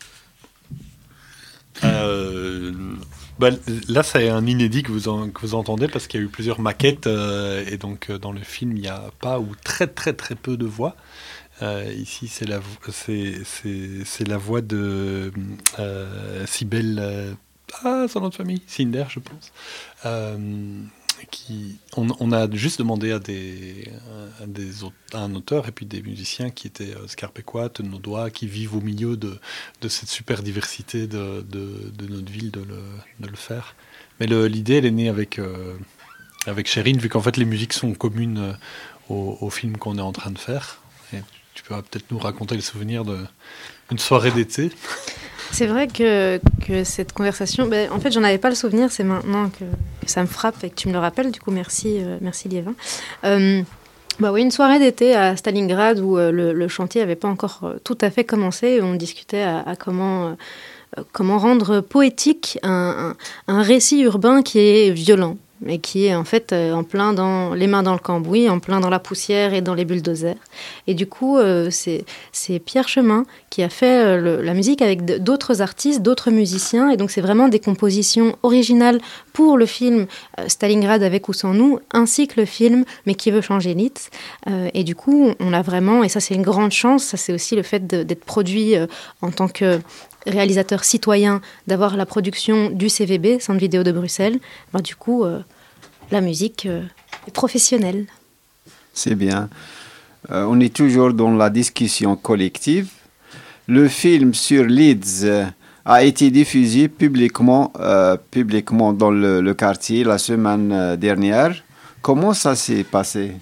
Euh, bah, là, c'est un inédit que vous, en, que vous entendez parce qu'il y a eu plusieurs maquettes euh, et donc euh, dans le film, il n'y a pas ou très très très peu de voix. Euh, ici, c'est la, c'est, c'est, c'est la voix de euh, Cybèle, euh, ah, son nom de famille, Cinder, je pense. Euh, Qui, on, on a juste demandé à des, des aut- un auteur et puis des musiciens qui étaient euh, Scarbecois, Tenaudois, qui vivent au milieu de, de cette super diversité de, de, de notre ville de le, de le faire. Mais le, l'idée, elle est née avec, euh, avec Chérine, vu qu'en fait les musiques sont communes euh, au, au film qu'on est en train de faire. Et tu peux peut-être nous raconter le souvenir d'une soirée d'été. C'est vrai que, que cette conversation, ben, en fait, j'en avais pas le souvenir, c'est maintenant que, que ça me frappe et que tu me le rappelles. Du coup, merci, euh, merci Liévin. Euh, bah oui, une soirée d'été à Stalingrad où euh, le, le chantier n'avait pas encore euh, tout à fait commencé. Et on discutait à, à comment, euh, comment rendre poétique un, un, un récit urbain qui est violent, mais qui est en fait euh, en plein dans les mains dans le cambouis, en plein dans la poussière et dans les bulldozers. Et du coup, euh, c'est, c'est Pierre Chemin qui a fait euh, le, la musique avec d- d'autres artistes, d'autres musiciens. Et donc, c'est vraiment des compositions originales pour le film euh, Stalingrad avec ou sans nous, ainsi que le film Mais qui veut changer Litz. Euh, et du coup, on a vraiment, et ça c'est une grande chance, ça c'est aussi le fait de, d'être produit euh, en tant que réalisateur citoyen, d'avoir la production du C V B, Centre Vidéo de Bruxelles. Ben, du coup, euh, la musique euh, est professionnelle. C'est bien. Euh, on est toujours dans la discussion collective. Le film sur Leeds euh, a été diffusé publiquement, euh, publiquement dans le, le quartier la semaine euh, dernière. Comment ça s'est passé?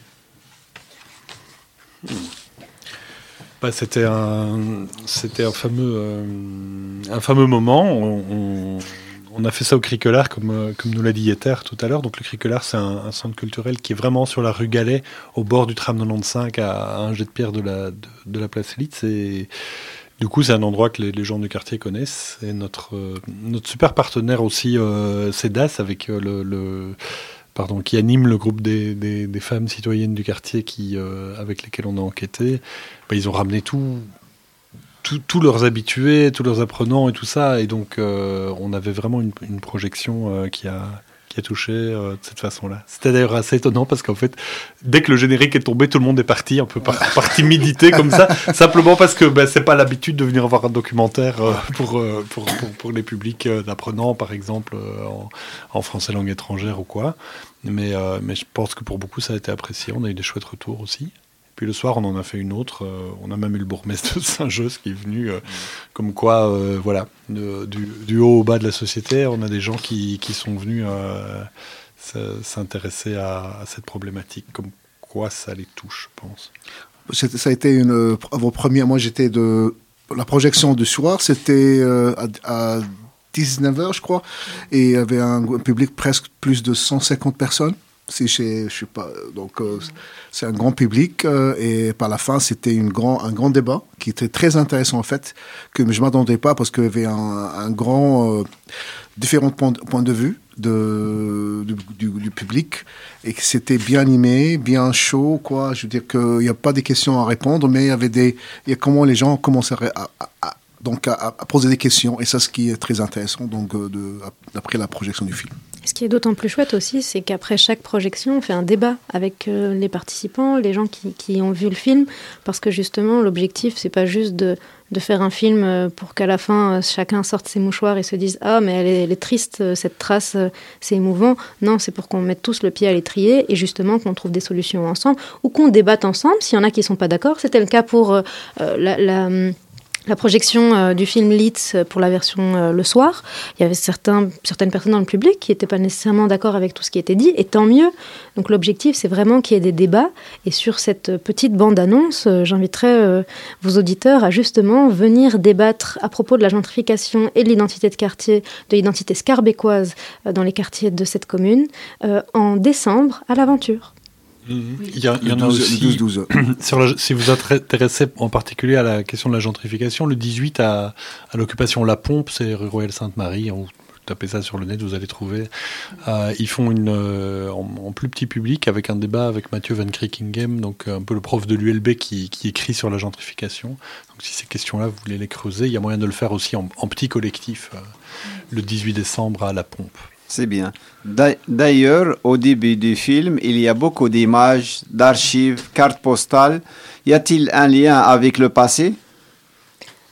Bah, c'était un, c'était un fameux, euh, un fameux moment. On, on, on a fait ça au Criquelard, comme, comme nous l'a dit Yeter tout à l'heure. Donc le Criquelard, c'est un, un centre culturel qui est vraiment sur la rue Gallet, au bord du tram quatre-vingt-quinze, à, à un jet de pierre de la, de, de la place Litz. Et du coup, c'est un endroit que les, les gens du quartier connaissent. Et notre, euh, notre super partenaire aussi, euh, c'est D A S, avec euh, le... le Pardon, qui anime le groupe des, des, des femmes citoyennes du quartier qui, euh, avec lesquelles on a enquêté. Bah, ils ont ramené tout, tout, tous leurs habitués, tous leurs apprenants et tout ça. Et donc, euh, on avait vraiment une, une projection euh, qui, a, qui a touché euh, de cette façon-là. C'était d'ailleurs assez étonnant parce qu'en fait, dès que le générique est tombé, tout le monde est parti, un peu par, par timidité comme ça. Simplement parce que bah, c'est pas l'habitude de venir voir un documentaire euh, pour, euh, pour, pour, pour les publics euh, d'apprenants, par exemple, euh, en, en français langue étrangère ou quoi. Mais, euh, mais je pense que pour beaucoup, ça a été apprécié. On a eu des chouettes retours aussi. Puis le soir, on en a fait une autre. Euh, on a même eu le bourgmestre de Saint-Jeus qui est venu, euh, comme quoi, euh, voilà, de, du, du haut au bas de la société, on a des gens qui, qui sont venus euh, s'intéresser à, à cette problématique. Comme quoi, ça les touche, je pense. C'était, ça a été une vos premières. Moi, j'étais de la projection du soir. C'était euh, à, à dix-neuf heures, je crois, et il y avait un, un public presque plus de cent cinquante personnes. Si je, je sais pas, donc euh, c'est un grand public euh, et par la fin c'était une grand, un grand débat qui était très intéressant en fait, que je m'attendais pas parce qu'il y avait un, un grand euh, différents points, points de vue de, du, du, du public et que c'était bien animé, bien chaud quoi. Je veux dire qu'il n'y a pas des questions à répondre, mais il y avait des, il y a comment les gens commencent à, à, à donc à, à poser des questions et ça ce qui est très intéressant donc de, d'après la projection du film. Ce qui est d'autant plus chouette aussi, c'est qu'après chaque projection, on fait un débat avec euh, les participants, les gens qui, qui ont vu le film, parce que justement, l'objectif, c'est pas juste de, de faire un film pour qu'à la fin, euh, chacun sorte ses mouchoirs et se dise « Ah, mais elle est, elle est triste, euh, cette trace, euh, c'est émouvant ». Non, c'est pour qu'on mette tous le pied à l'étrier et justement qu'on trouve des solutions ensemble ou qu'on débatte ensemble. S'il y en a qui sont pas d'accord, c'était le cas pour euh, la... la La projection euh, du film Litz pour la version euh, le soir, il y avait certains, certaines personnes dans le public qui n'étaient pas nécessairement d'accord avec tout ce qui était dit, et tant mieux. Donc l'objectif, c'est vraiment qu'il y ait des débats. Et sur cette petite bande-annonce, euh, j'inviterai euh, vos auditeurs à justement venir débattre à propos de la gentrification et de l'identité de quartier, de l'identité scarbécoise euh, dans les quartiers de cette commune, euh, en décembre à l'Aventure. Il y, a, il y en a aussi, douze, douze. Sur la, si vous vous intéressez en particulier à la question de la gentrification, le dix-huit à, à l'occupation La Pompe, c'est rue Royale Sainte-Marie, vous tapez ça sur le net, vous allez trouver. Euh, ils font une, euh, en, en plus petit public avec un débat avec Mathieu Van Kriekinghem, donc un peu le prof de l'U L B qui, qui écrit sur la gentrification. Donc si ces questions-là, vous voulez les creuser, il y a moyen de le faire aussi en, en petit collectif euh, le dix-huit décembre à La Pompe. C'est bien. D'ailleurs, au début du film, il y a beaucoup d'images, d'archives, cartes postales. Y a-t-il un lien avec le passé ?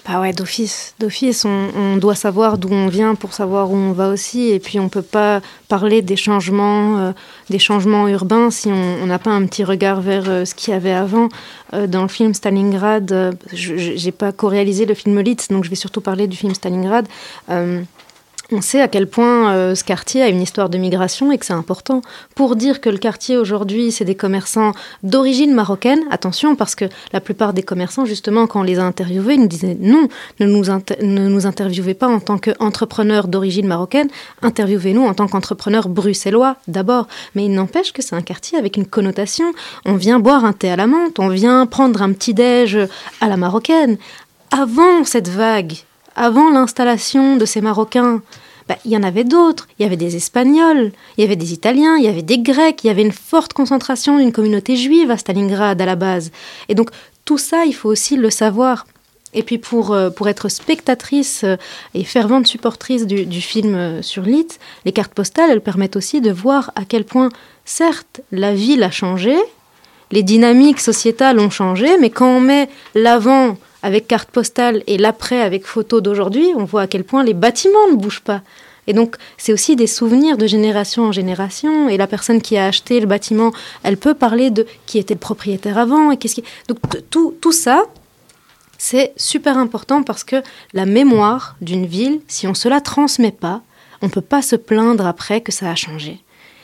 Bah ouais, d'office. D'office, on, on doit savoir d'où on vient pour savoir où on va aussi. Et puis, on ne peut pas parler des changements, euh, des changements urbains si on n'a pas un petit regard vers euh, ce qu'il y avait avant. Euh, dans le film Stalingrad, euh, je n'ai pas co-réalisé le film Litz, donc je vais surtout parler du film Stalingrad. Euh, On sait à quel point euh, ce quartier a une histoire de migration et que c'est important. Pour dire que le quartier aujourd'hui, c'est des commerçants d'origine marocaine, attention, parce que la plupart des commerçants, justement, quand on les a interviewés, ils nous disaient non, ne nous, inter- ne nous interviewez pas en tant qu'entrepreneurs d'origine marocaine, interviewez-nous en tant qu'entrepreneurs bruxellois d'abord. Mais il n'empêche que c'est un quartier avec une connotation. On vient boire un thé à la menthe, on vient prendre un petit déj à la marocaine. Avant cette vague, avant l'installation de ces Marocains, bah, il y en avait d'autres. Il y avait des Espagnols, il y avait des Italiens, il y avait des Grecs, il y avait une forte concentration d'une communauté juive à Stalingrad à la base. Et donc, tout ça, il faut aussi le savoir. Et puis, pour, euh, pour être spectatrice euh, et fervente supportrice du, du film euh, sur Litz, les cartes postales, elles permettent aussi de voir à quel point, certes, la ville a changé, les dynamiques sociétales ont changé, mais quand on met l'avant avec carte postale et l'après avec photo d'aujourd'hui, on voit à quel point les bâtiments ne bougent pas. Et donc, c'est aussi des souvenirs de génération en génération. Et la personne qui a acheté le bâtiment, elle peut parler de qui était le propriétaire avant. Et qu'est-ce qui... Donc, tout, tout ça, c'est super important parce que la mémoire d'une ville, si on ne se la transmet pas, on ne peut pas se plaindre après que ça a changé.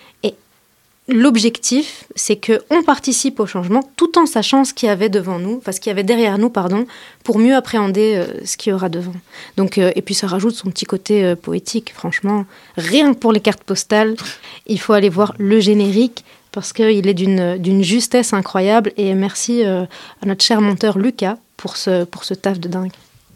L'objectif, c'est qu'on participe au changement tout en sachant ce qu'il y avait devant nous, enfin ce qu'il y avait derrière nous, pardon, pour mieux appréhender euh, ce qu'il y aura devant. Donc, euh, et puis ça rajoute son petit côté euh, poétique, franchement. Rien que pour les cartes postales, il faut aller voir le générique parce qu'il est d'une, d'une justesse incroyable. Et merci euh, à notre cher monteur Lucas pour ce, pour ce taf de dingue.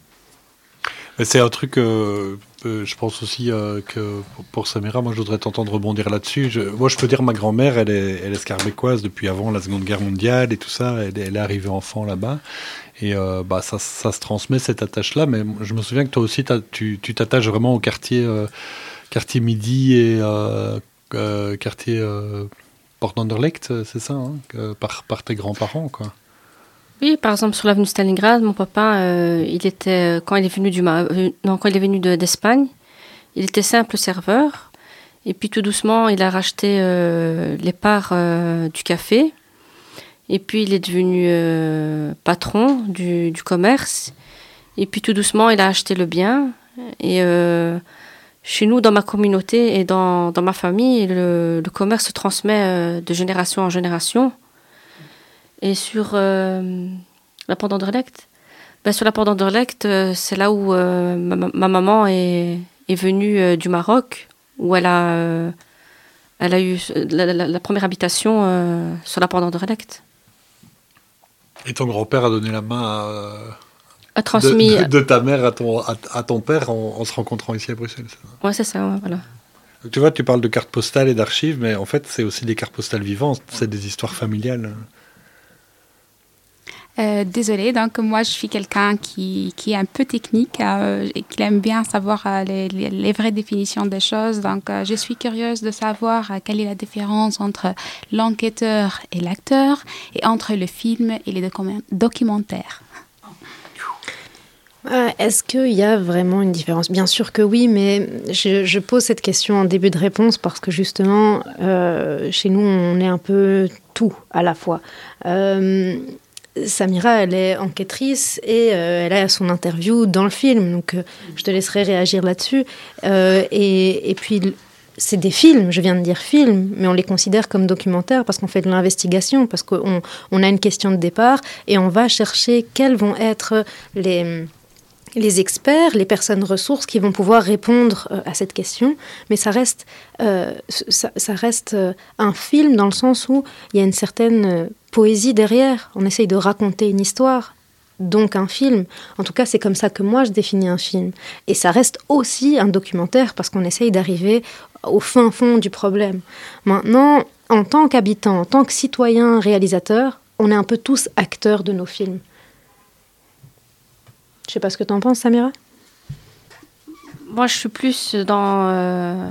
C'est un truc, euh, euh, je pense aussi euh, que pour Samira, moi je voudrais t'entendre rebondir là-dessus. Je, moi je peux dire, ma grand-mère, elle est, elle est scarbécoise depuis avant la Seconde Guerre mondiale et tout ça. Elle, elle est arrivée enfant là-bas. Et euh, bah, ça, ça se transmet, cette attache-là. Mais je me souviens que toi aussi, tu, tu t'attaches vraiment au quartier, euh, quartier Midi et euh, euh, quartier euh, Porte d'Anderlecht, c'est ça, hein, que, par, par tes grands-parents, quoi. Oui, par exemple, sur l'avenue Stalingrad, mon papa, euh, il était, quand il est venu, du, euh, non, quand il est venu de, d'Espagne, il était simple serveur. Et puis, tout doucement, il a racheté euh, les parts euh, du café. Et puis, il est devenu euh, patron du, du commerce. Et puis, tout doucement, il a acheté le bien. Et euh, chez nous, dans ma communauté et dans, dans ma famille, le, le commerce se transmet euh, de génération en génération. Et sur euh, la Porte d'Anderlecht, ben sur la Porte d'Anderlecht, euh, c'est là où euh, ma, ma maman est, est venue euh, du Maroc, où elle a, euh, elle a eu la, la, la première habitation euh, sur la Porte d'Anderlecht. Et ton grand-père a donné la main à, a transmis de, de, de ta mère à ton, à, à ton père en, en se rencontrant ici à Bruxelles. Oui, c'est ça, ouais, voilà. Donc, tu vois, tu parles de cartes postales et d'archives, mais en fait, c'est aussi des cartes postales vivantes, c'est des histoires familiales. Euh, désolée, donc moi je suis quelqu'un qui, qui est un peu technique euh, et qui aime bien savoir euh, les, les, les vraies définitions des choses. Donc euh, je suis curieuse de savoir euh, quelle est la différence entre l'enquêteur et l'acteur et entre le film et les docu- documentaires. Euh, est-ce qu'il y a vraiment une différence ? Bien sûr que oui, mais je, je pose cette question en début de réponse parce que justement, euh, chez nous, on est un peu tout à la fois. Euh, Samira, elle est enquêtrice et euh, elle a son interview dans le film, donc euh, je te laisserai réagir là-dessus. Euh, et, et puis, c'est des films, je viens de dire films, mais on les considère comme documentaires parce qu'on fait de l'investigation, parce qu'on on a une question de départ et on va chercher quels vont être les... les experts, les personnes ressources qui vont pouvoir répondre euh, à cette question. Mais ça reste, euh, ça, ça reste euh, un film dans le sens où il y a une certaine euh, poésie derrière. On essaye de raconter une histoire, donc un film. En tout cas, c'est comme ça que moi, je définis un film. Et ça reste aussi un documentaire parce qu'on essaye d'arriver au fin fond du problème. Maintenant, en tant qu'habitant, en tant que citoyen réalisateur, on est un peu tous acteurs de nos films. Je sais pas ce que tu en penses, Samira. Moi, je suis plus dans... Euh,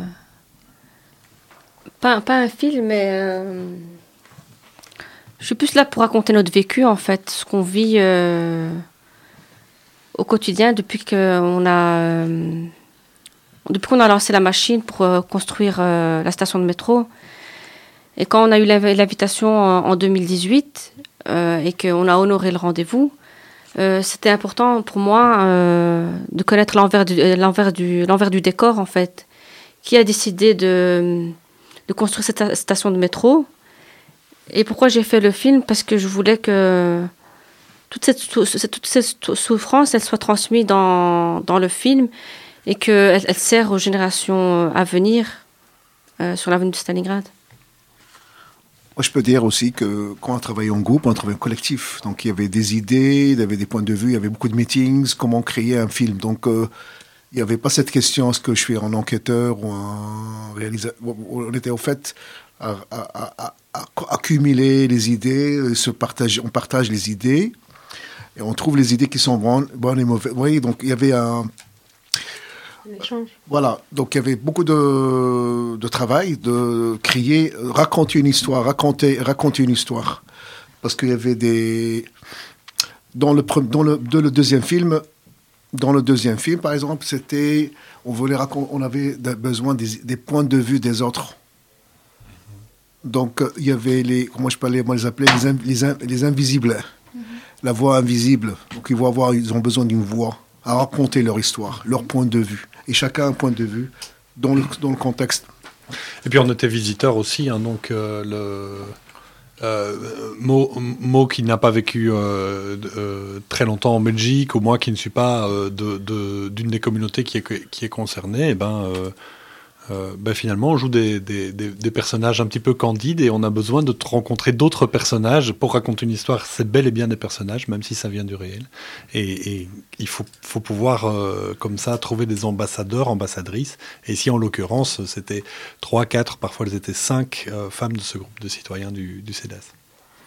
pas, pas un film, mais... Euh, je suis plus là pour raconter notre vécu, en fait. Ce qu'on vit... Euh, au quotidien depuis qu'on a, euh, depuis qu'on a lancé la machine pour euh, construire euh, la station de métro. Et quand on a eu l'invitation en, en deux mille dix-huit euh, et qu'on a honoré le rendez-vous, euh, c'était important pour moi euh, de connaître l'envers du, l'envers, du, l'envers du décor, en fait. Qui a décidé de, de construire cette station de métro? Et pourquoi j'ai fait le film? Parce que je voulais que toute cette, toute cette souffrance, elle soit transmise dans, dans le film et qu'elle elle sert aux générations à venir euh, sur l'avenue de Stalingrad. Moi, je peux dire aussi que quand on travaillait en groupe, on travaillait en collectif. Donc, il y avait des idées, il y avait des points de vue, il y avait beaucoup de meetings, comment créer un film. Donc, euh, il n'y avait pas cette question, est-ce que je suis un enquêteur ou un réalisateur? On était au fait à, à, à, à accumuler les idées, se partager, on partage les idées et on trouve les idées qui sont bonnes, bonnes et mauvaises. Vous voyez, donc il y avait un... Échange. Voilà, donc il y avait beaucoup de, de travail, de créer, raconter une histoire, raconter, raconter une histoire. Parce qu'il y avait des... Dans le, dans le, dans le deuxième film, dans le deuxième film, par exemple, c'était... On voulait raconter, on avait besoin des, des points de vue des autres. Donc il y avait les... Comment je parlais, moi je les appelais les, in, les, in, les invisibles. Mm-hmm. La voix invisible. Donc ils vont avoir, ils ont besoin d'une voix à raconter leur histoire, leur point de vue. Et chacun a un point de vue dans le, dans le contexte. Et puis on était visiteurs aussi, hein, donc euh, le euh, Mo, Mo qui n'a pas vécu euh, euh, très longtemps en Belgique, ou moi qui ne suis pas euh, de, de, d'une des communautés qui est, qui est concernée, et ben, euh, euh, ben finalement on joue des, des, des, des personnages un petit peu candides et on a besoin de rencontrer d'autres personnages pour raconter une histoire. C'est bel et bien des personnages, même si ça vient du réel. Et, et il faut, faut pouvoir, euh, comme ça, trouver des ambassadeurs, ambassadrices. Et ici, en l'occurrence, c'était trois, quatre, parfois elles étaient cinq euh, femmes de ce groupe de citoyens du, du C E D A S.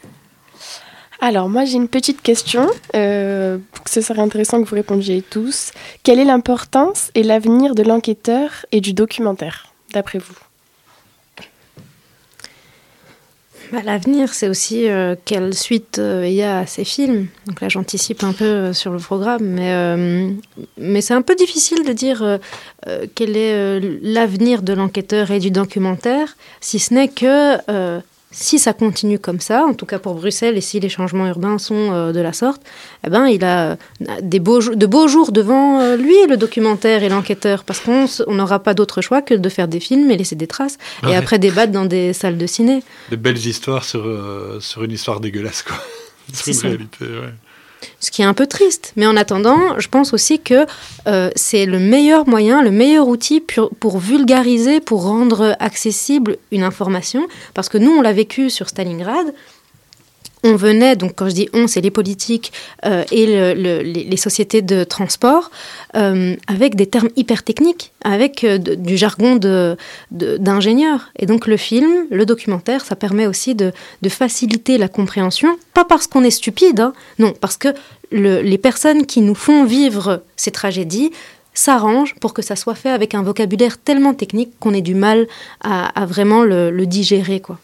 Alors, moi, j'ai une petite question. Euh, ce serait intéressant que vous répondiez tous. Quelle est l'importance et l'avenir de l'enquêteur et du documentaire, d'après vous? Bah, l'avenir, c'est aussi euh, quelle suite il euh, y a à ces films. Donc là, j'anticipe un peu euh, sur le programme, mais, euh, mais c'est un peu difficile de dire euh, euh, quel est euh, l'avenir de l'enquêteur et du documentaire, si ce n'est que euh, si ça continue comme ça, en tout cas pour Bruxelles, et si les changements urbains sont euh, de la sorte, eh ben, il a des beaux, de beaux jours devant euh, lui, le documentaire et l'enquêteur, parce qu'on n'aura pas d'autre choix que de faire des films et laisser des traces, ouais. Et après débattre dans des salles de ciné. Des belles histoires sur, euh, sur une histoire dégueulasse, quoi. C'est une réalité, ouais. Ce qui est un peu triste. Mais en attendant, je pense aussi que euh, c'est le meilleur moyen, le meilleur outil pour, pour vulgariser, pour rendre accessible une information. Parce que nous, on l'a vécu sur Stalingrad. On venait, donc quand je dis on, c'est les politiques euh, et le, le, les, les sociétés de transport, euh, avec des termes hyper techniques, avec euh, de, du jargon de, de, d'ingénieurs. Et donc le film, le documentaire, ça permet aussi de, de faciliter la compréhension, pas parce qu'on est stupide, hein, non, parce que le, les personnes qui nous font vivre ces tragédies s'arrangent pour que ça soit fait avec un vocabulaire tellement technique qu'on ait du mal à, à vraiment le, le digérer, quoi.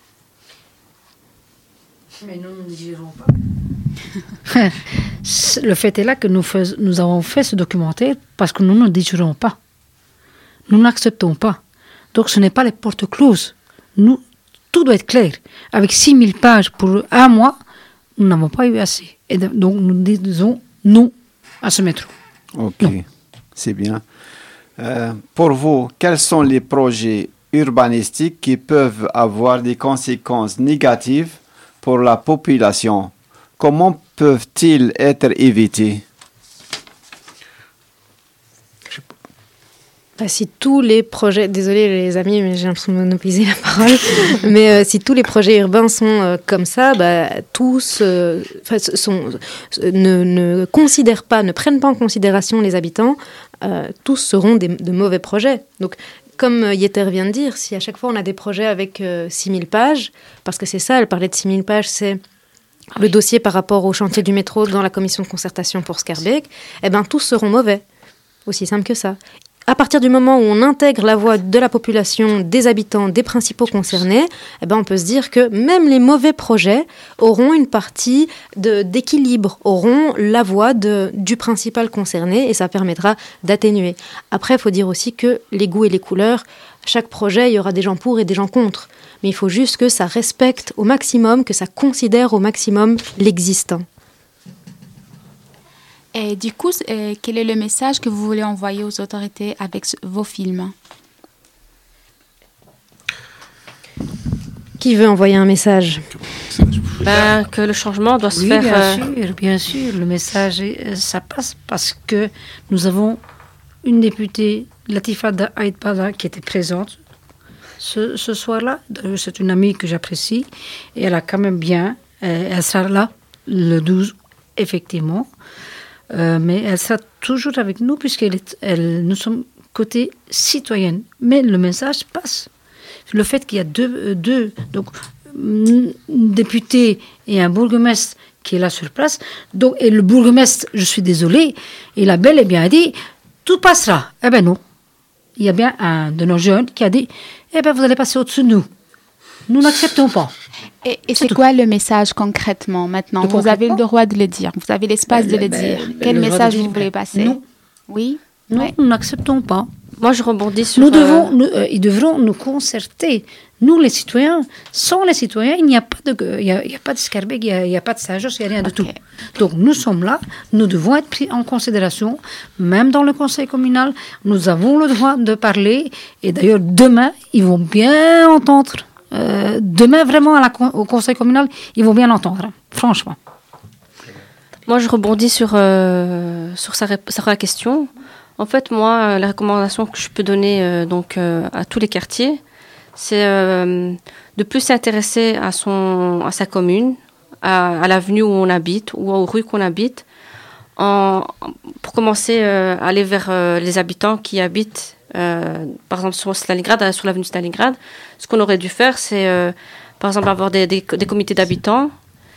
Mais nous ne digérons pas. Le fait est là que nous, fais, nous avons fait ce documentaire parce que nous ne digérons pas. Nous n'acceptons pas. Donc ce n'est pas les portes closes. Nous, tout doit être clair. Avec six mille pages pour un mois, nous n'avons pas eu assez. Et donc nous disons non à ce métro. Ok, non. C'est bien. Euh, pour vous, quels sont les projets urbanistiques qui peuvent avoir des conséquences négatives pour la population? Comment peuvent-ils être évités? Bah, si tous les projets, désolé les amis, mais j'ai l'impression de monopoliser la parole, mais euh, si tous les projets urbains sont euh, comme ça, bah, tous euh, sont, ne, ne considèrent pas, ne prennent pas en considération les habitants, euh, tous seront des, de mauvais projets. Donc, comme Yeter vient de dire, si à chaque fois on a des projets avec euh, six mille pages, parce que c'est ça, elle parlait de six mille pages, c'est le dossier par rapport au chantier du métro dans la commission de concertation pour Schaerbeek, eh bien tous seront mauvais. Aussi simple que ça. à partir du moment où on intègre la voix de la population, des habitants, des principaux concernés, eh ben on peut se dire que même les mauvais projets auront une partie de, d'équilibre, auront la voix de, du principal concerné et ça permettra d'atténuer. Après, il faut dire aussi que les goûts et les couleurs, chaque projet, il y aura des gens pour et des gens contre. Mais il faut juste que ça respecte au maximum, que ça considère au maximum l'existant. Et du coup, euh, quel est le message que vous voulez envoyer aux autorités avec vos films ? Qui veut envoyer un message ? Ben, que le changement doit se oui, faire... bien euh... sûr, bien sûr. Le message, ça passe parce que nous avons une députée, Latifa Aïd-Pada, qui était présente ce, ce soir-là. C'est une amie que j'apprécie. Et elle a quand même bien... Elle sera là le douze, effectivement. Euh, mais elle sera toujours avec nous puisqu'elle est, elle, nous sommes côté citoyenne. Mais le message passe. Le fait qu'il y a deux, deux donc, une députée et un bourgmestre qui est là sur place, donc, et le bourgmestre, je suis désolée, il a bel et bien dit, tout passera. Eh bien non. Il y a bien un de nos jeunes qui a dit, eh bien vous allez passer au-dessus de nous. Nous n'acceptons pas. Et, et c'est, c'est quoi le message concrètement maintenant ? Vous avez le droit de le dire, vous avez l'espace ben, de le ben, dire. Ben, Quel le message vous voulez passer ? Non. Oui. Non, ouais. Nous n'acceptons pas. Moi, je rebondis sur... Nous devons, nous, euh, ils devront nous concerter. Nous, les citoyens, sans les citoyens, il n'y a pas de, il y a, il y a pas de Scarbeck, il n'y a, a pas de sagesse, il n'y a rien okay. de tout. Donc, nous sommes là, nous devons être pris en considération, même dans le conseil communal. Nous avons le droit de parler. Et d'ailleurs, demain, ils vont bien entendre. Euh, demain, vraiment, à la, au conseil communal, ils vont bien entendre, hein, franchement. Moi, je rebondis sur, euh, sur, sa, sur la question. En fait, moi, la recommandation que je peux donner euh, donc, euh, à tous les quartiers, c'est euh, de plus s'intéresser à, son, à sa commune, à, à l'avenue où on habite ou aux rues qu'on habite, en, pour commencer euh, à aller vers euh, les habitants qui habitent, euh, par exemple, sur Stalingrad, sur l'avenue Stalingrad. Ce qu'on aurait dû faire, c'est, euh, par exemple, avoir des, des, des comités d'habitants,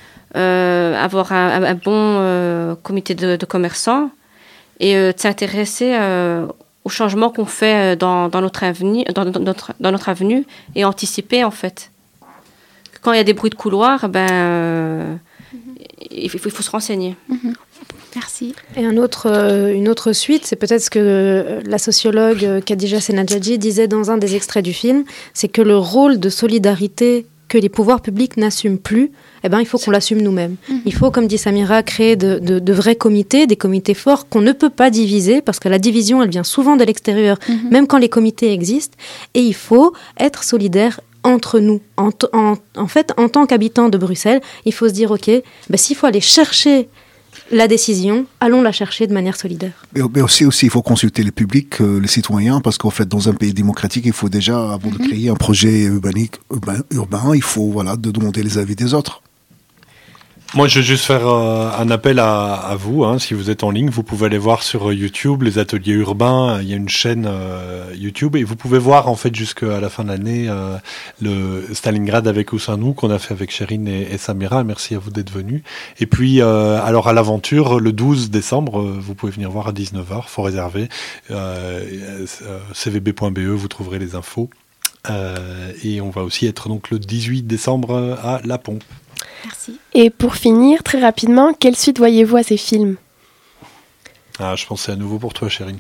euh, avoir un, un bon euh, comité de, de commerçants, et euh, de s'intéresser euh, aux changements qu'on fait dans, dans, notre avenue, dans, dans, notre, dans notre avenue et anticiper en fait. Quand il y a des bruits de couloir, ben, euh, mm-hmm. il, faut, il faut se renseigner. Mm-hmm. Merci. Et un autre, euh, une autre suite, c'est peut-être ce que euh, la sociologue Khadija Senadjadji disait dans un des extraits du film, c'est que le rôle de solidarité que les pouvoirs publics n'assument plus, eh ben, il faut qu'on l'assume nous-mêmes. Mmh. Il faut, comme dit Samira, créer de, de, de vrais comités, des comités forts qu'on ne peut pas diviser, parce que la division, elle vient souvent de l'extérieur, mmh. même quand les comités existent. Et il faut être solidaire entre nous. En, t- en, en fait, en tant qu'habitants de Bruxelles, il faut se dire, OK, ben, s'il faut aller chercher la décision, allons la chercher de manière solidaire. Mais, mais aussi, aussi, il faut consulter le public, euh, les citoyens, parce qu'en fait, dans un pays démocratique, il faut déjà, avant mm-hmm. de créer un projet urbanique, urbain, urbain, il faut voilà, de demander les avis des autres. Moi, je vais juste faire euh, un appel à, à vous. Hein, si vous êtes en ligne, vous pouvez aller voir sur YouTube les ateliers urbains. Il y a une chaîne euh, YouTube et vous pouvez voir en fait jusqu'à la fin de l'année euh, le Stalingrad avec Ousanou qu'on a fait avec Chérine et, et Samira. Merci à vous d'être venus. Et puis, euh, alors à l'aventure, le douze décembre, euh, vous pouvez venir voir à dix-neuf heures. Faut réserver. Euh, euh, c v b point b e, vous trouverez les infos. Euh, et on va aussi être donc le dix-huit décembre à La Pompe. Merci. Et pour finir, très rapidement, quelle suite voyez-vous à ces films ? Ah, je pense que c'est à nouveau pour toi, Chérine.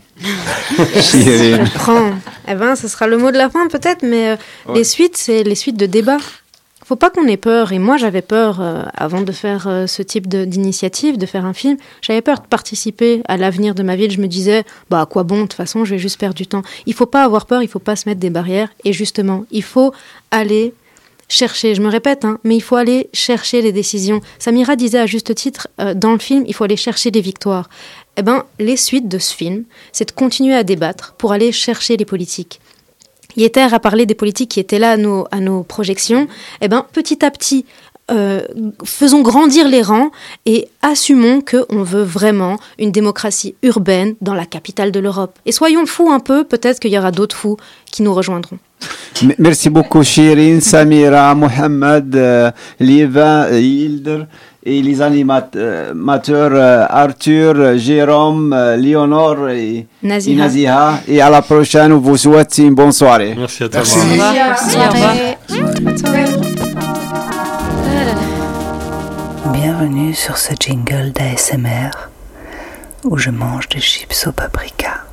Je prends. Eh ben, ce sera le mot de la fin peut-être, mais euh, ouais. les suites, c'est les suites de débat. Faut pas qu'on ait peur. Et moi, j'avais peur euh, avant de faire euh, ce type de, d'initiative, de faire un film. J'avais peur de participer à l'avenir de ma ville. Je me disais, bah à quoi bon ? De toute façon, je vais juste perdre du temps. Il faut pas avoir peur. Il faut pas se mettre des barrières. Et justement, il faut aller chercher, je me répète, hein, mais il faut aller chercher les décisions. Samira disait à juste titre, euh, dans le film, il faut aller chercher les victoires. Eh ben, les suites de ce film, c'est de continuer à débattre pour aller chercher les politiques. Yeter a parlé des politiques qui étaient là à nos, à nos projections. Eh ben, petit à petit, euh, faisons grandir les rangs et assumons qu'on veut vraiment une démocratie urbaine dans la capitale de l'Europe. Et soyons fous un peu, peut-être qu'il y aura d'autres fous qui nous rejoindront. Merci beaucoup Chérine, Samira, Mohamed, euh, Liévin, euh, Hilder et les animateurs euh, Arthur, Jérôme, euh, Léonore et Naziha. et Naziha. Et à la prochaine, on vous souhaite une bonne soirée. Merci à toi. Merci. Au revoir. Merci, au revoir. Bonne soirée. Bienvenue sur ce jingle d'A S M R où je mange des chips au paprika.